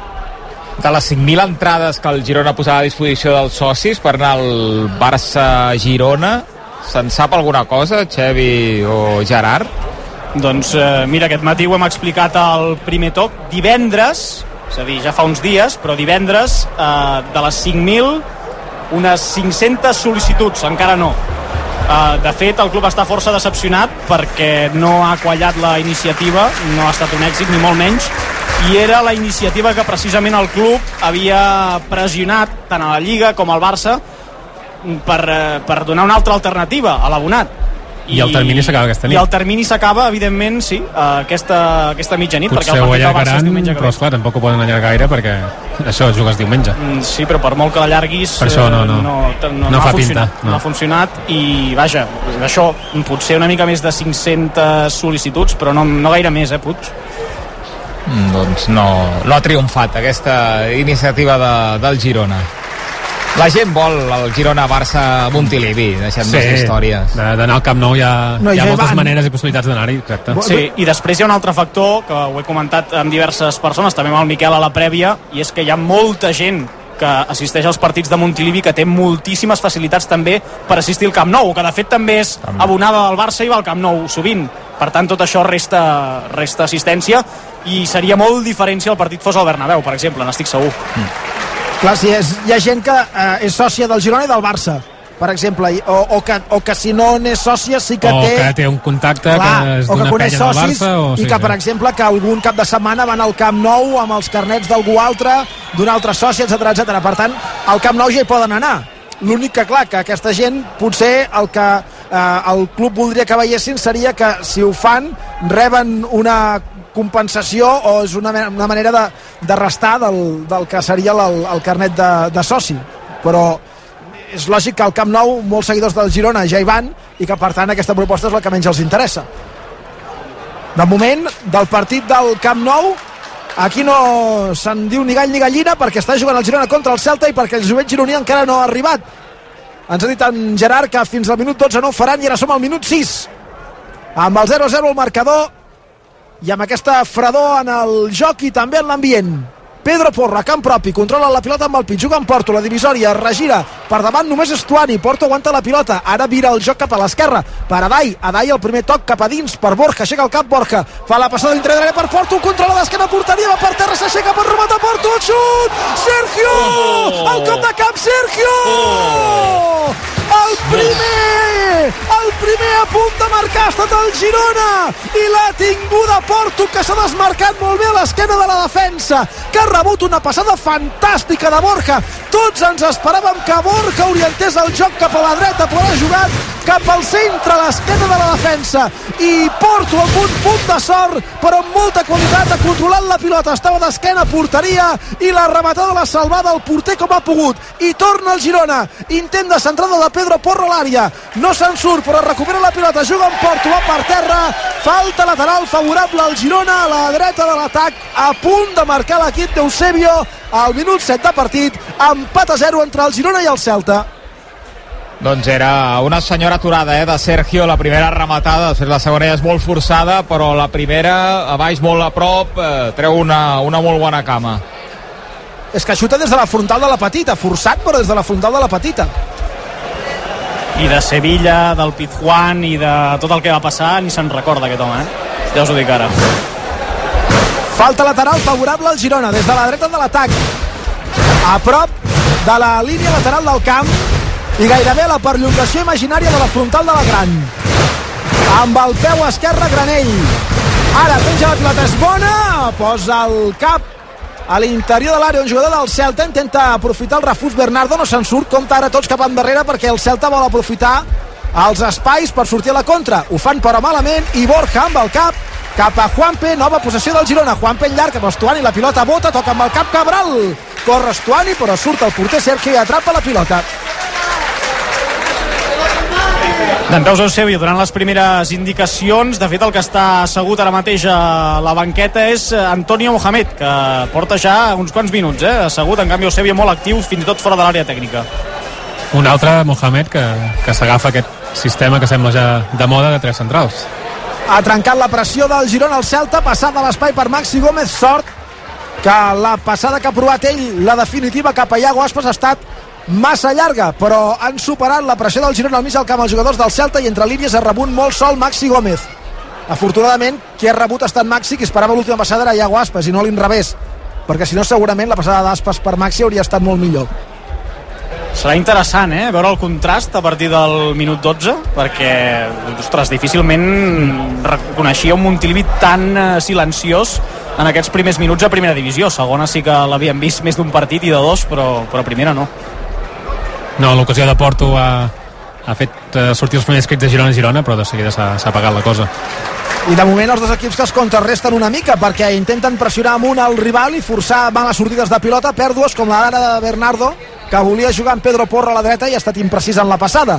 De les cinc mil entrades que el Girona posava a disposició dels socis per anar al Barça-Girona, se'n sap alguna cosa, Xevi o Gerard? Doncs eh, mira, aquest matí ho hem explicat al primer toc. Divendres, és a dir, ja fa uns dies, però divendres, eh, de les cinc mil, unes cinc-centes sol·licituds, encara no. Eh, de fet, el club està força decepcionat perquè no ha quallat la iniciativa, no ha estat un èxit, ni molt menys, i era la iniciativa que precisament el club havia pressionat tant a la Lliga com al Barça per, eh, per donar una altra alternativa a l'abonat. I el termini s'acaba aquesta nit. I el termini s'acaba, evidentment, sí, aquesta, aquesta mitjanit, perquè Potser el ho partit del Barça és allargaran, diumenge que però ve. esclar, tampoc ho poden allargar gaire perquè això jugues diumenge. Mm, Sí, però per molt que l'allarguis Per això no, eh, no. no, no, No ha fa funcionat, pinta, no. no. ha funcionat i vaja, això potser una mica més de cinc-centes sol·licituds, però no, no gaire més, eh, Puig? Mm, doncs no, no ha triomfat aquesta iniciativa de, del Girona. La gent vol el Girona-Barça-Montilivi, deixem Sí, les històries. de- d'anar al Camp Nou hi ha, No, hi ha ja hi moltes van. maneres i possibilitats d'anar-hi, exacte. Sí, i després hi ha un altre factor que ho he comentat amb diverses persones, també amb el Miquel a la prèvia, i és que hi ha molta gent que assisteix als partits de Montilivi, que té moltíssimes facilitats també per assistir al Camp Nou, que de fet també és també. abonada del Barça i va al Camp Nou sovint. Per tant, tot això resta, resta assistència, i seria molt diferent si el partit fos al Bernabéu, per exemple, n'estic segur. Mm. Clar, si és, hi ha gent que eh, és sòcia del Girona i del Barça, per exemple, o, o, que, o que si no n'és sòcia sí que o té... O que té un contacte, clar, que és d'una penya del Barça. O, I sí, que, per sí. exemple, que algun cap de setmana van al Camp Nou amb els carnets d'algú altre, d'un altre soci, etcètera, etcètera. Per tant, al Camp Nou ja hi poden anar. L'únic que, clar, que aquesta gent, potser el que eh, el club voldria que veiessin seria que, si ho fan, reben una compensació o és una, una manera de, de restar del, del que seria el, el carnet de, de soci. Però és lògic que al Camp Nou molts seguidors del Girona ja hi van i que, per tant, aquesta proposta és la que menys els interessa. De moment, del partit del Camp Nou, aquí no se'n diu ni gall ni gallina, perquè està jugant el Girona contra el Celta i perquè el jovent gironí encara no ha arribat. Ens ha dit en Gerard que fins al minut dotze no ho faran i ara som al minut sis. Amb el zero a zero el marcador i amb aquesta fredor en el joc i també en l'ambient. Pedro Porro, a camp propi, controla la pilota amb el pit, juga en Porto, la divisòria, regira, per davant només és Tuani, Porto aguanta la pilota, ara vira el joc cap a l'esquerra, per Adai, Adai el primer toc cap a dins, per Borja, aixeca el cap Borja, fa la passada dintre de l'àrea per Porto, controla d'esquena, porteria, va per terra, s'aixeca per rematar Porto, el xut, Sergio, oh! El cop de cap, Sergio, oh! El primer, el primer a punt de marcar ha estat el Girona, i l'ha tinguda Porto, que s'ha desmarcat molt bé a l'esquena de la defensa, que ha rebut una passada fantàstica de Borja. Tots ens esperàvem que Borja orientés el joc cap a la dreta, però ha jugat cap al centre, a l'esquena de la defensa, i Porto amb un punt de sort, però amb molta qualitat, ha controlat la pilota, estava d'esquena, porteria, i la rematada l'ha salvada el porter com ha pogut, i torna el Girona, intent de centrada de Pedro Porro a l'àrea, no se'n surt, però recupera la pilota, juga en Porto, va per terra, falta lateral favorable al Girona, a la dreta de l'atac, a punt de marcar l'equip d'Eusebio al minut set de partit, empat a zero entre el Girona i el Celta. Doncs era una senyora aturada eh, de Sergio, la primera rematada, la segona ja és molt forçada, però la primera a baix molt a prop, eh, treu una, una molt bona cama. És que xuta des de la frontal de la petita, forçat però des de la frontal de la petita. I de Sevilla, del Pizjuán i de tot el que va passar ni se'n recorda aquest home, eh? Ja us ho dic ara. Falta lateral favorable al Girona des de la dreta de l'atac, a prop de la línia lateral del camp i gairebé a la perllongació imaginària de la frontal de la Gran. Amb el peu esquerre Granell, ara penja la pilota, és bona, posa el cap a l'interior de l'àrea, un jugador del Celta intenta aprofitar el refús Bernardo, no se'n surt, compta ara tots cap endarrere perquè el Celta vol aprofitar els espais per sortir a la contra, ho fan però malament, i Borja amb el cap cap a Juanpe, nova possessió del Girona, Juanpe en llarg, amb Estuani, la pilota bota, toca amb el cap Cabral, corre Estuani però surt el porter Sergio i atrapa la pilota. D'en Peus Eusebio, durant les primeres indicacions, de fet el que està assegut ara mateix a la banqueta és Antonio Mohamed, que porta ja uns quants minuts, eh? assegut, en canvi Eusebio molt actiu, fins i tot fora de l'àrea tècnica. Un altre Mohamed que, que s'agafa aquest sistema que sembla ja de moda de tres centrals. Ha trencat la pressió del Girona al Celta, passada a l'espai per Maxi Gómez, sort que la passada que ha provat ell, la definitiva cap a Iago Aspas, ha estat massa llarga, però han superat la pressió del Girona al mig del camp els jugadors del Celta i entre línies ha rebut molt sol Maxi Gómez. Afortunadament, qui ha rebut ha estat Maxi, que esperava l'última passada era Iago Aspas i no l'inrevés, perquè si no segurament la passada d'Aspas per Maxi hauria estat molt millor. Serà interessant, eh?, veure el contrast a partir del minut dotze, perquè, ostres, difícilment reconeixia un Montilivi tan eh, silenciós en aquests primers minuts a primera divisió. Segona sí que l'havíem vist més d'un partit i de dos, però, però primera no. No, l'ocasió de Porto ha, ha fet uh, sortir els primers crits de Girona a Girona, però de seguida s'ha apagat la cosa. I de moment els dos equips que es contrarresten una mica perquè intenten pressionar amunt al rival i forçar males sortides de pilota, pèrdues com la d'ara de Bernardo, que volia jugar amb Pedro Porro a la dreta i ha estat imprecís en la passada.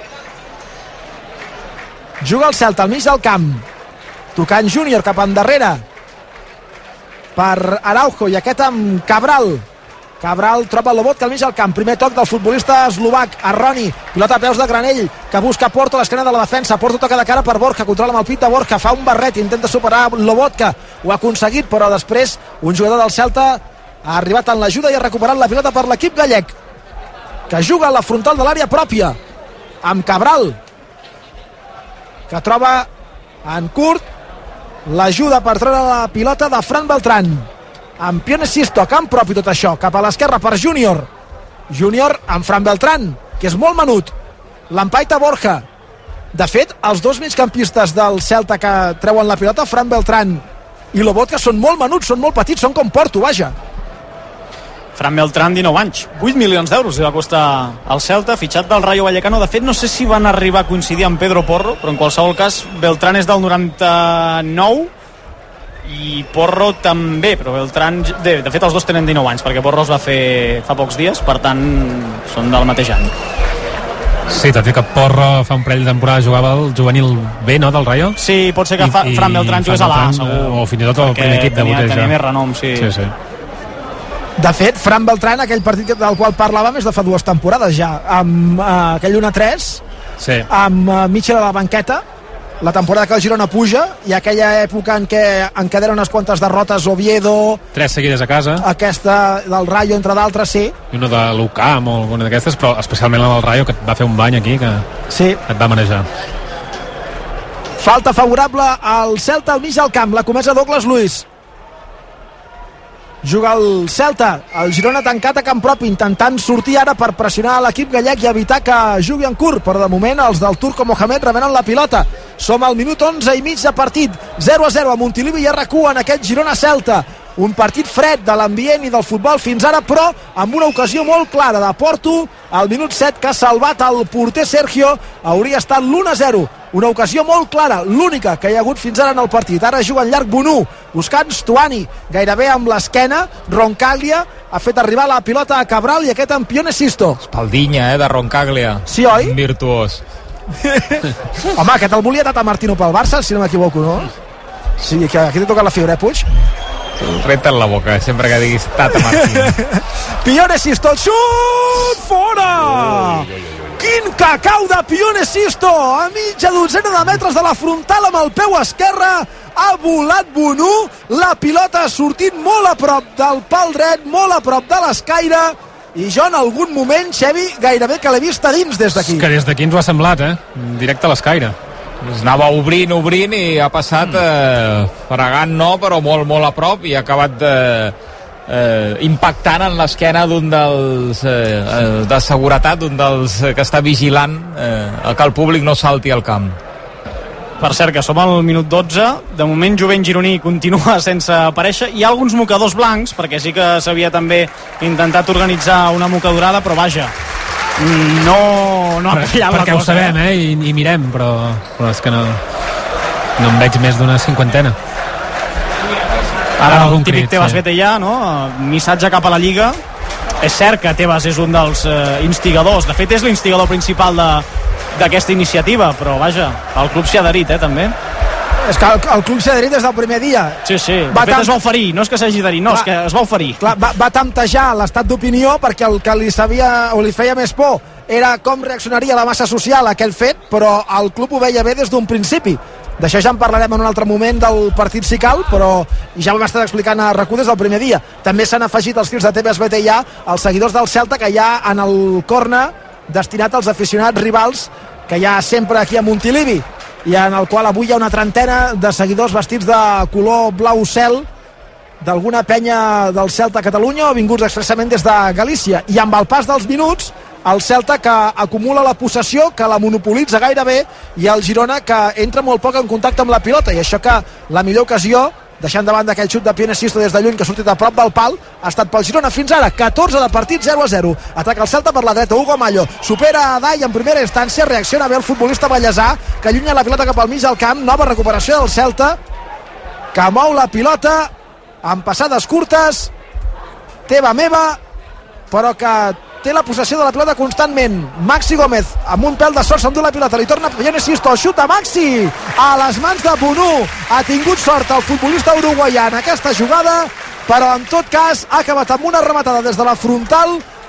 Juga el Celta al mig del camp, tocant Júnior cap endarrere per Araujo i aquest amb Cabral. Cabral troba el Lobotka al mig del camp, primer toc del futbolista eslovac, Arroni, pilota a peus de Granell, que busca Porto a l'esquena de la defensa, Porto toca de cara per Borja, controla amb el pit de Borja, fa un barret, intenta superar Lobotka, ho ha aconseguit, però després un jugador del Celta ha arribat en l'ajuda i ha recuperat la pilota per l'equip gallec, que juga a la frontal de l'àrea pròpia amb Cabral, que troba en curt l'ajuda per treure la pilota de Fran Beltrán, amb Pione Sisto a camp propi, tot això cap a l'esquerra per Júnior Júnior amb Fran Beltrán, que és molt menut, l'empaita Borja. De fet, els dos migcampistes del Celta que treuen la pilota, Fran Beltrán i Lobotka, són molt menuts, són molt petits, són com Porto, vaja. Fran Beltrán, dinou anys, vuit milions d'euros li va costar al Celta, fitxat del Rayo Vallecano. De fet, no sé si van arribar a coincidir amb Pedro Porro, però en qualsevol cas Beltrán és del noranta-nou i Porro també, però Beltrán, de, de fet els dos tenen dinou anys, perquè Porro es va fer fa pocs dies, per tant són del mateix any. Sí, tot i que Porro fa un parell de temporada jugava el juvenil B, no, del Rayo? Sí, pot ser que I, Fran Beltrán jugués a l'A, segur. O fins i tot el primer equip de Botella. Tenia més renom, sí. Sí, sí. De fet, Fran Beltrán, aquell partit del qual parlàvem, és de fa dues temporades ja, amb uh, aquell un a tres, sí. amb uh, Mitchell a la banqueta, la temporada que el Girona puja, i aquella època en què encaderen unes quantes derrotes, Oviedo... Tres seguides a casa. Aquesta del Rayo, entre d'altres, sí. I una de l'Ucam o alguna d'aquestes, però especialment la del Rayo, que et va fer un bany aquí, que sí. et va manejar. Falta favorable al Celta al mig del camp, la comesa Douglas Luiz. Juga el Celta, el Girona tancat a camp propi, intentant sortir ara per pressionar l'equip gallec i evitar que jugui en curt, però de moment els del Turco Mohamed rebenen la pilota. Som al minut onze i mig de partit, zero a zero a Montilivi i R Q en aquest Girona-Celta. Un partit fred de l'ambient i del futbol fins ara, però amb una ocasió molt clara de Porto al minut set, que ha salvat el porter Sergio. Hauria estat l'u a zero. Una ocasió molt clara, l'única que hi ha hagut fins ara en el partit. Ara juga en llarg Bonú, buscant Stuani, gairebé amb l'esquena. Roncaglia ha fet arribar la pilota a Cabral i aquest en Pione Sisto. Espaldinya, eh, de Roncaglia. Sí, oi? Virtuós. Home, aquest el volia Tata Martino pel Barça, si no m'equivoco, no? Sí, que aquí t'ha tocat la fibra, eh, Puig? Reta en la boca, sempre que diguis Tata Martino. Pione Sisto, el xut! Fora! Ui, ui, ui. Quin cacau de Pione Sisto! A mitja dotzena de metres de la frontal amb el peu esquerre. Ha volat Bonú. La pilota ha sortit molt a prop del pal dret, molt a prop de l'escaire. I jo en algun moment, Xevi, gairebé que l'he vist a dins des d'aquí. Que des d'aquí ens ho ha semblat, eh? Directe a l'escaire. Es anava obrint, obrint i ha passat eh, fregant, no, però molt, molt a prop i ha acabat eh, eh, impactant en l'esquena d'un dels eh, de seguretat, d'un dels eh, que està vigilant eh, que el públic no salti al camp. Per cert, que som al minut dotze, de moment Jovent gironí continua sense aparèixer. Hi ha alguns mocadors blancs, perquè sí que s'havia també intentat organitzar una mocadorada, però vaja, no, no ha pillat la perquè cosa. Ho sabem, eh? I, i mirem, però, però és que no, no en veig més d'una cinquantena. Ara el típic Tebas sí. Vete ja, no? Missatge cap a la Lliga. És cert que Tebas és un dels eh, instigadors, de fet és l'instigador principal de d'aquesta iniciativa, però vaja, el club s'hi ha adherit, eh, també. És que el, el club s'hi ha adherit des del primer dia. Sí, sí, de va fet tam... es va oferir, no és que s'hagi adherit, no, clar, és que es va oferir. Clar, va, va temptejar l'estat d'opinió perquè el que li sabia o li feia més por era com reaccionaria la massa social a aquell fet, però el club ho veia bé des d'un principi. D'això ja en parlarem en un altre moment del partit si cal, però ja ho hem estat explicant a R A C U des del primer dia. També s'han afegit els tirs de Tebas Vete ja els seguidors del Celta, que hi ha en el corner destinat als aficionats rivals que hi ha sempre aquí a Montilivi, i en el qual avui hi ha una trentena de seguidors vestits de color blau cel d'alguna penya del Celta a Catalunya o vinguts expressament des de Galícia. I amb el pas dels minuts el Celta que acumula la possessió, que la monopolitza gairebé, i el Girona que entra molt poc en contacte amb la pilota, i això que la millor ocasió, deixant davant d'aquell xut de Pione Sisto des de lluny que ha sortit a prop del pal, ha estat pel Girona. Fins ara catorze de partit, zero a zero. Ataca el Celta per la dreta, Hugo Mallo supera a Dai en primera instància, reacciona bé el futbolista ballesà, que allunya la pilota cap al mig del camp. Nova recuperació del Celta, que mou la pilota amb passades curtes, teva meva, però que té la possessió de la pilota constantment. Maxi Gómez amb un pèl de sort s'endú la pilota, li torna Pione Sisto, xuta Maxi a les mans de Bonú. Ha tingut sort el futbolista uruguaià en aquesta jugada, però en tot cas ha acabat amb una rematada des de la frontal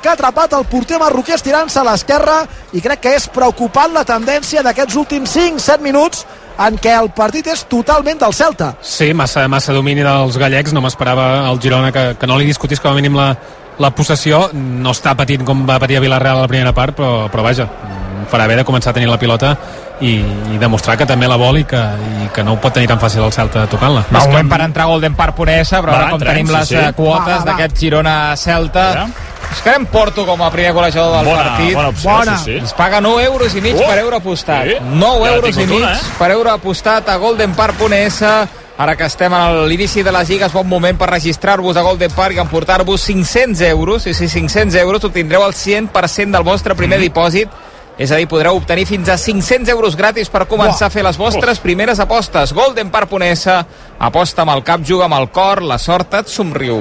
que ha atrapat el porter marroquí estirant-se a l'esquerra, i crec que és preocupant la tendència d'aquests últims cinc set minuts en què el partit és totalment del Celta. Sí, massa, massa domini dels gallecs. No m'esperava el Girona que, que no li discutís com a mínim la, la possessió. No està patint com va patir a Villarreal a la primera part, però, però vaja, farà bé de començar a tenir la pilota i, i demostrar que també la vol i que, i que no ho pot tenir tan fàcil el Celta tocant-la. Va, un moment per entrar Golden Park Ponesa, però ara com tenim les sí, sí. quotes d'aquest Girona-Celta, ja. Es quedem Porto com a primer golejador del bona, partit. Bona opció, bona. Sí, sí. Es paga nou euros i mig uh, per euro apostat. Sí. nou ja euros i mig una, eh? per euro apostat a Golden Park Ponesa. Ara que estem a l'inici de les lligues, bon moment per registrar-vos a Golden Park i emportar-vos cinc-cents euros. I si cinc-cents euros obtindreu el cent per cent del vostre primer mm. dipòsit. És a dir, podreu obtenir fins a cinc-cents euros gratis per començar oh. a fer les vostres oh. primeres apostes. Golden Park Ponesa, aposta amb el cap, juga amb el cor, la sort et somriu.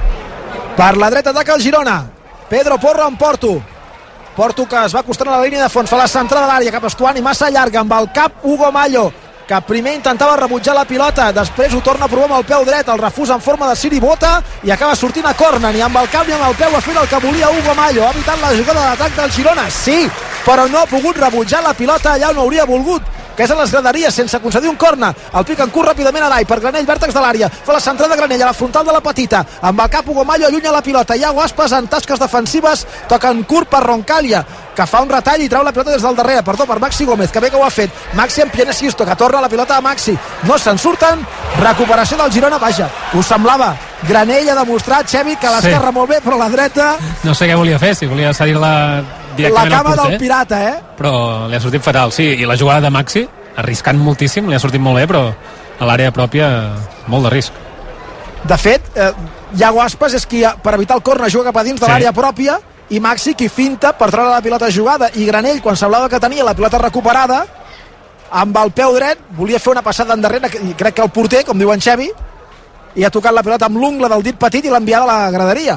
Per la dreta ataca el Girona. Pedro Porro en Porto. Porto que es va acostant a la línia de fons, fa la centrada de l'àrea cap a Estuani, massa llarga, amb el cap Hugo Mallo, que primer intentava rebutjar la pilota, després ho torna a provar amb el peu dret, el refús en forma de Siri Bota i acaba sortint a córner, ni amb el cap ni amb el peu ha fet el que volia Hugo Mallo. Ha evitat la jugada d'atac del Girona, sí, però no ha pogut rebutjar la pilota allà on hauria volgut, que és a les graderies, sense concedir un corner. El pic en curt ràpidament a Dai per Granell, vèrtex de l'àrea, fa la centrada de Granell a la frontal de la petita, amb el cap Hugo Mallo allunya la pilota. Iago Aspas en tasques defensives, toca en curt per Roncaglia, que fa un retall i treu la pilota des del darrere, perdó, per Maxi Gómez, que bé que ho ha fet. Maxi en Piene Sisto, que torna la pilota a Maxi, no se'n surten. Recuperació del Girona, vaja, us semblava Granell ha demostrat, Xevi, que l'esquerra sí. molt bé, però la dreta... No sé què volia fer, si volia cedir-la directament la al porter. La cama del pirata, eh? Però li ha sortit fatal, sí, i la jugada de Maxi, arriscant moltíssim, li ha sortit molt bé, però a l'àrea pròpia, molt de risc. De fet, eh, Iago Aspas és qui, per evitar el córner, juga cap a dins de sí. l'àrea pròpia, i Maxi qui finta per treure la pilota jugada, i Granell, quan semblava que tenia la pilota recuperada, amb el peu dret volia fer una passada endarrere, i crec que el porter, com diu en Xevi, i ha tocat la pilota amb l'ungla del dit petit i l'ha enviat a la graderia.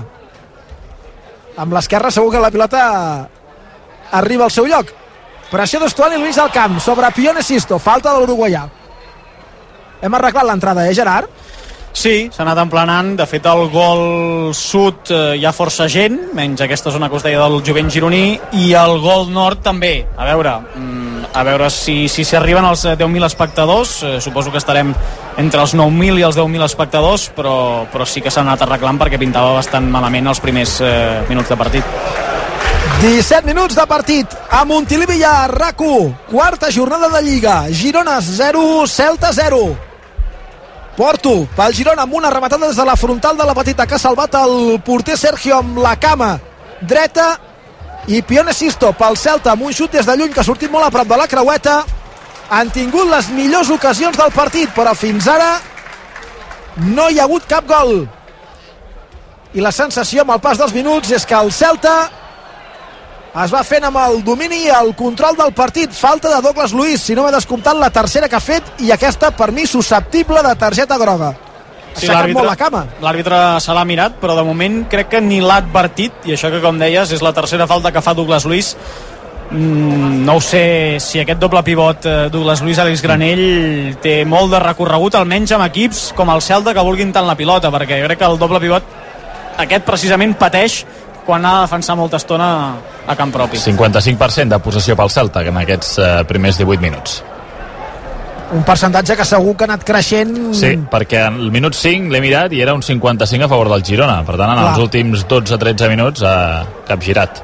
Amb l'esquerra segur que la pilota arriba al seu lloc. Pressió d'Estuani, Luis al camp sobre Pione Sisto, falta de l'uruguaià. Hem arreglat l'entrada, eh Gerard? Sí, s'ha anat emplenant. De fet, el gol sud eh, hi ha força gent, menys aquesta zona que us deia del jovent gironí, i el gol nord també. A veure, mm, a veure si si s'hi arriben els deu mil espectadors, eh, suposo que estarem entre els nou mil i els deu mil espectadors, però, però sí que s'ha anat arreglant perquè pintava bastant malament els primers eh, minuts de partit. disset minuts de partit a Montilivi i a RAC u, quarta jornada de Lliga. Girona zero, Celta zero. Porto pel Girona amb una rematada des de la frontal de la petita que ha salvat el porter Sergio amb la cama dreta, i Pione Sisto pel Celta amb un xut des de lluny que ha sortit molt a prop de la creueta. Han tingut les millors ocasions del partit, però fins ara no hi ha hagut cap gol, i la sensació amb el pas dels minuts és que el Celta es va fent amb el domini i el control del partit. Falta de Douglas Luiz, si no m'he descomptat la tercera que ha fet, i aquesta per mi susceptible de targeta groga. Sí, l'àrbitre se l'ha mirat, però de moment crec que ni l'ha advertit, i això que, com deies, és la tercera falta que fa Douglas Luiz. Mm, no ho sé si aquest doble pivot eh, Douglas Luiz, Àlex Granell, té molt de recorregut, almenys amb equips com el Celta que vulguin tant la pilota, perquè jo crec que el doble pivot aquest precisament pateix quan ha de defensar molta estona a camp propi. cinquanta-cinc per cent de possessió pel Celta en aquests eh, primers divuit minuts. Un percentatge que segur que ha anat creixent. Sí, perquè el minut cinc l'he mirat i era un cinquanta-cinc a favor del Girona. Per tant, en Clar. els últims dotze tretze minuts ha capgirat.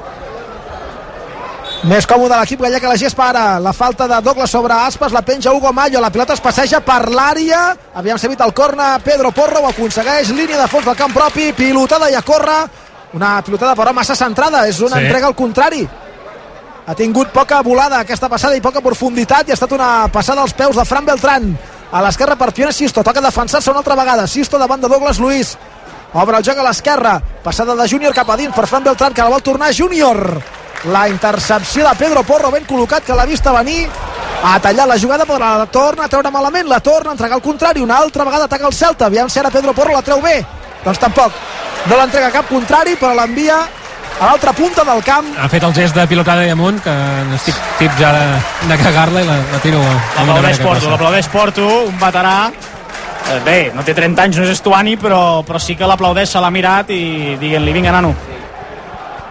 Més còmode l'equip gallec a la gespa ara. La falta de Douglas sobre Aspas, la penja Hugo Mallo, la pilota es passeja per l'àrea. Havíem servit el corner, Pedro Porro ho aconsegueix, línia de fons del camp propi, pilotada i a córrer. Una pilotada però massa centrada, és una sí. entrega al contrari. Ha tingut poca volada aquesta passada i poca profunditat, i ha estat una passada als peus de Fran Beltrán. A l'esquerra per Pione Sisto, toca defensar-se una altra vegada. Sisto davant de Douglas Luiz, obre el joc a l'esquerra, passada de Júnior cap a dins per Fran Beltrán, que la vol tornar Júnior. La intercepció de Pedro Porro, ben col·locat, que l'ha vista venir, a tallar la jugada, però la torna a treure malament, la torna a entregar al contrari, una altra vegada ataca el Celta. Aviam si ara Pedro Porro la treu bé. Doncs tampoc, no l'entrega cap contrari, però l'envia a l'altra punta del camp. Ha fet el gest de pilotada damunt, que estic tip ja de, de cagar-la, i la, la tiro. L'aplaudeix Porto, l'aplaudeix Porto, un veterà. Eh, bé, no té trenta anys, no és Estuani, però, però sí que l'aplaudeix, se l'ha mirat i diguent-li, vinga, nano.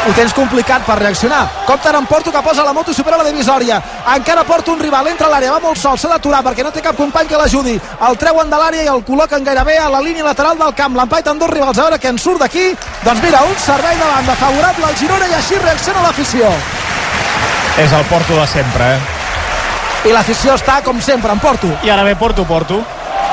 ho tens complicat per reaccionar. Compten en Porto, que posa la moto i supera la divisòria. Encara Porto un rival, entra a l'àrea, va molt sol, s'ha d'aturar perquè no té cap company que l'ajudi. El treuen de l'àrea i el col·loquen gairebé a la línia lateral del camp. L'empaiten dos rivals, a veure què en surt d'aquí. Doncs mira, un servei de banda favorable al Girona i així reacciona l'afició. És el Porto de sempre, eh? I l'afició està, com sempre, en Porto. I ara ve Porto, Porto.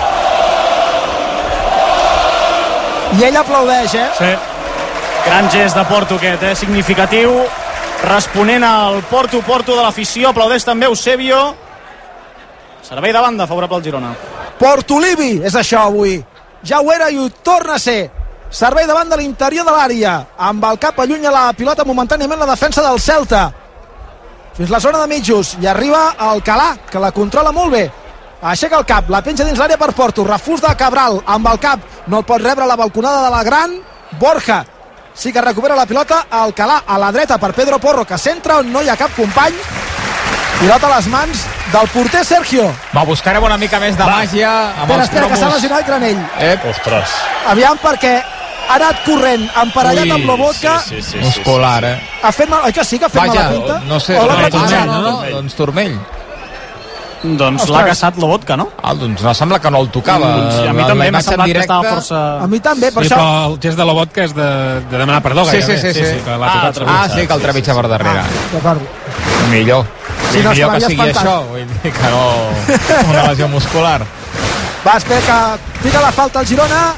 I ell aplaudeix, eh? Sí. Gran gest de Porto aquest, eh? Significatiu. Responent al Porto, Porto de l'afició. Aplaudeix també Eusebio. Servei de banda favorable al Girona. Portolivi és això avui. Ja ho era i ho torna a ser. Servei de banda a l'interior de l'àrea. Amb el cap allunya la pilota momentàniament la defensa del Celta. Fins la zona de mitjos. I arriba el Calà, que la controla molt bé. Aixeca el cap, la penja dins l'àrea per Porto. Refús de Cabral amb el cap. No el pot rebre la balconada de la gran. Borja sí que recupera la pilota. Alcalà a la dreta per Pedro Porro, que centra on no hi ha cap company. Pilota a les mans del porter Sergio. Va, buscarem una mica més de Va. màgia amb espera, els espera, cromos. que s'ha lesionat Granell. Eh, ostres. Aviam, perquè ha anat corrent emparellat Ui, amb Lobotka. Sí, sí, sí, muscular, eh? Ha fet mal, oi que sí que ha fet Vaja, mala pinta? no sé, o l'ha turmell, trepitjat? no, no, no, doncs turmell. Doncs Ostres. l'ha caçat Lobotka, no? Ah, doncs no sembla que no el tocava. Doncs a mi La- també la m'ha imatge semblat en que estava directe- força... A mi també, per Sí, això... però el gest de Lobotka és de, de demanar perdó, Sí, sí, gairebé. sí, sí. que l'ha Ah, tocat. ah, sí, que el trepitja per darrere. D'acord. Millor. Sí, Sí, no, millor se que sigui m'havia això, espantat. vull dir que no una lesió muscular. Va, espera que fica la falta al Girona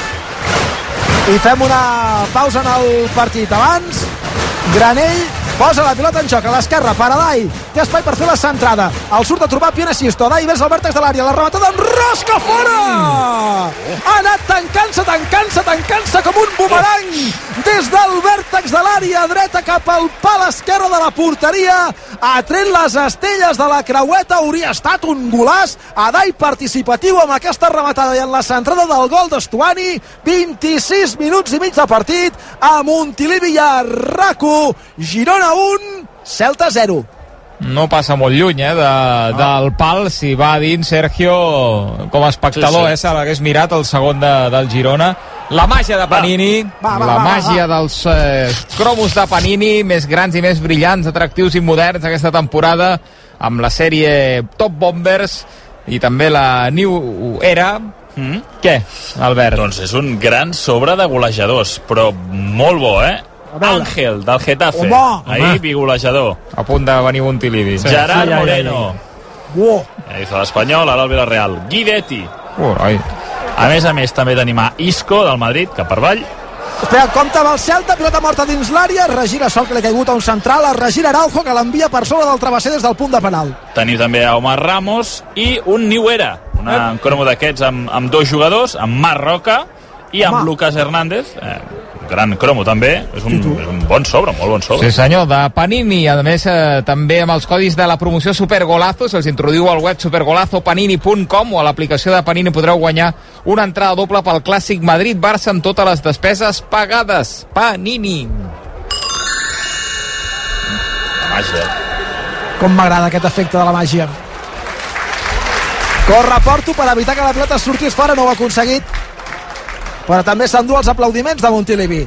i fem una pausa en el partit. Abans, Granell posa la pilota en joc a l'esquerra per Adai, té espai per fer la centrada, el surt a trobar Pione Sisto, Adai vers el vèrtex de l'àrea, la rematada en rosca fora, ha anat tancant-se, tancant-se, tancant-se com un bumerang des del vèrtex de l'àrea dreta cap al pal esquerre de la porteria, ha tret les estelles de la creueta, hauria estat un golaç. Adai participatiu amb aquesta rematada i en la centrada del gol d'Estuani. Vint-i-sis minuts i mig de partit a Montilivi i a RAC1. Girona un, Celta zero. No passa molt lluny, eh, de, del pal. Si va dins, Sergio, com a espectador, sí, sí. eh, se l'hagués mirat el segon de, del Girona. La màgia de Panini, va, va, la va, màgia va. dels eh, cromos de Panini, més grans i més brillants, atractius i moderns aquesta temporada, amb la sèrie Top Bombers i també la New Era. Mm? Què, Albert? Doncs és un gran sobre de golejadors, però molt bo, eh? Àngel, del Getafe. Home! Ahir, bigolejador. A punt de venir Montilivi. Sí. Gerard Ai, ai, Moreno. Uau. Ja hizo l'Espanyol, ara el Villarreal. Guidetti. Uh, ai. A més a més, també tenim a Isco, del Madrid, cap per avall. Espera, compte amb el Celta, pilota morta dins l'àrea, regira sol que li ha caigut a un central, el regira Araujo, que l'envia per sobre del travesser des del punt de penal. Tenim també a Omar Ramos i un New Era, una, un cromo d'aquests amb, amb dos jugadors, amb Marc Roca i amb Home. Lucas Hernández. Eh, gran cromo també, és un, és un bon sobre, molt bon sobre. Sí senyor, de Panini, a més eh, també amb els codis de la promoció Supergolazo, se'ls introduïu al web supergolazo panini punt com o a l'aplicació de Panini podreu guanyar una entrada doble pel clàssic Madrid-Barça amb totes les despeses pagades. Panini. La màgia. Com m'agrada aquest efecte de la màgia. Corre Porto per evitar que la pilota sortís fora, no ho ha aconseguit, però també s'endú els aplaudiments de Montilivi.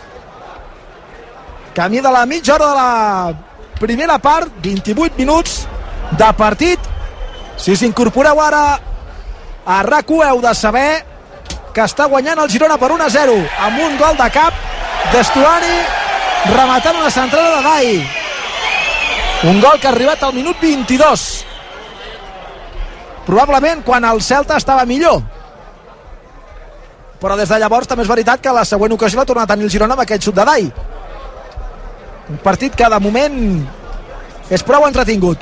Camí de la mitja hora de la primera part, vint-i-vuit minuts de partit. Si s'incorporeu ara a RAC1 heu de saber que està guanyant el Girona per un a zero amb un gol de cap d'Estuani rematant una centrada de Dai. Un gol que ha arribat al minut vint-i-dos, probablement quan el Celta estava millor, però des de llavors també és veritat que la següent ocasió l'ha tornat a tenir el Girona amb aquest xut de Dai. Un partit que de moment és prou entretingut.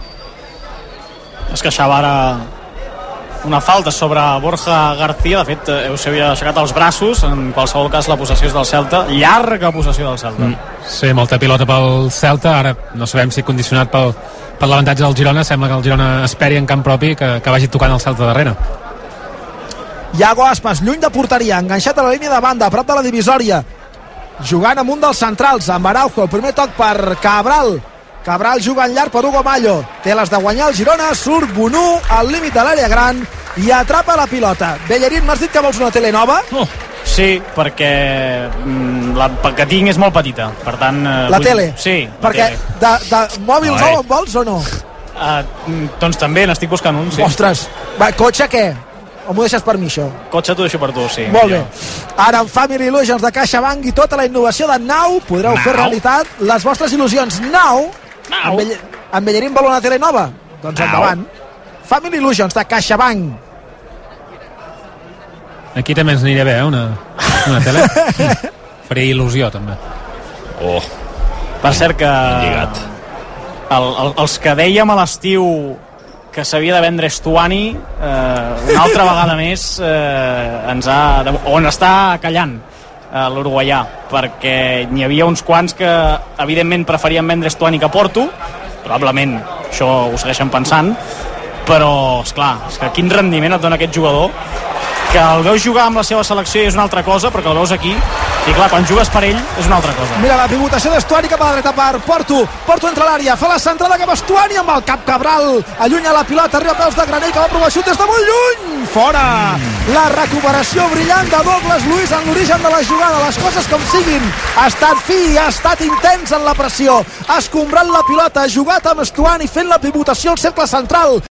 Es queixava ara una falta sobre Borja García. De fet, Eusebio ha aixecat els braços. En qualsevol cas, la possessió és del Celta. Llarga possessió del Celta. Mm. Sí, molta pilota pel Celta. Ara no sabem si condicionat pel, per l'avantatge del Girona. Sembla que el Girona esperi en camp propi que, que vagi tocant el Celta darrere. Iago Aspas, lluny de porteria, enganxat a la línia de banda, a prop de la divisòria, jugant amb un dels centrals, amb Araujo. El primer toc per Cabral. Cabral juga en llarg per Hugo Mallo. Té les de guanyar el Girona, surt Bonú al límit de l'àrea gran i atrapa la pilota. Bellerín, m'has dit que vols una tele nova? Oh, sí, Sí, perquè mm, la que tinc és molt petita, per tant... Eh, la vull... tele? Sí, perquè de, de mòbil Ai. nou en vols o no? Uh, doncs també n'estic buscant un, sí. Ostres, va, cotxe què? O m'ho deixes per mi, això? Cotxe t'ho deixo per tu, sí. Molt bé. Ara, amb Family Illusions de CaixaBank i tota la innovació de Now, podreu Now. fer realitat les vostres il·lusions. Now, Now. Embelle... embellerim vol una tele nova? Doncs Now. endavant. Family Illusions de CaixaBank. Aquí també ens aniria bé, eh? Una, una tele. Faria il·lusió, també. Oh. Per cert que... Lligat. El, el, els que dèiem a l'estiu que s'havia de vendre Estuani, eh, una altra vegada més eh, ens ha... on està callant eh, l'uruguaià, perquè n'hi havia uns quants que evidentment preferien vendre Estuani que Porto, probablement això ho segueixen pensant, però esclar, és que quin rendiment et dona aquest jugador, que el veus jugar amb la seva selecció és una altra cosa, però que el veus aquí i clar, quan jugues per ell és una altra cosa. Mira la pivotació d'Estuani cap a la dreta per Porto. Porto entra a l'àrea, fa la centrada cap a Estuani amb el cap Cabral, allunya la pilota, arriba a peus de Granell que va provar xut des de molt lluny, fora. La recuperació brillant de Douglas Luiz en l'origen de la jugada, les coses com siguin, ha estat fi, ha estat intens en la pressió, ha escombrat la pilota, ha jugat amb Estuani fent la pivotació al cercle central.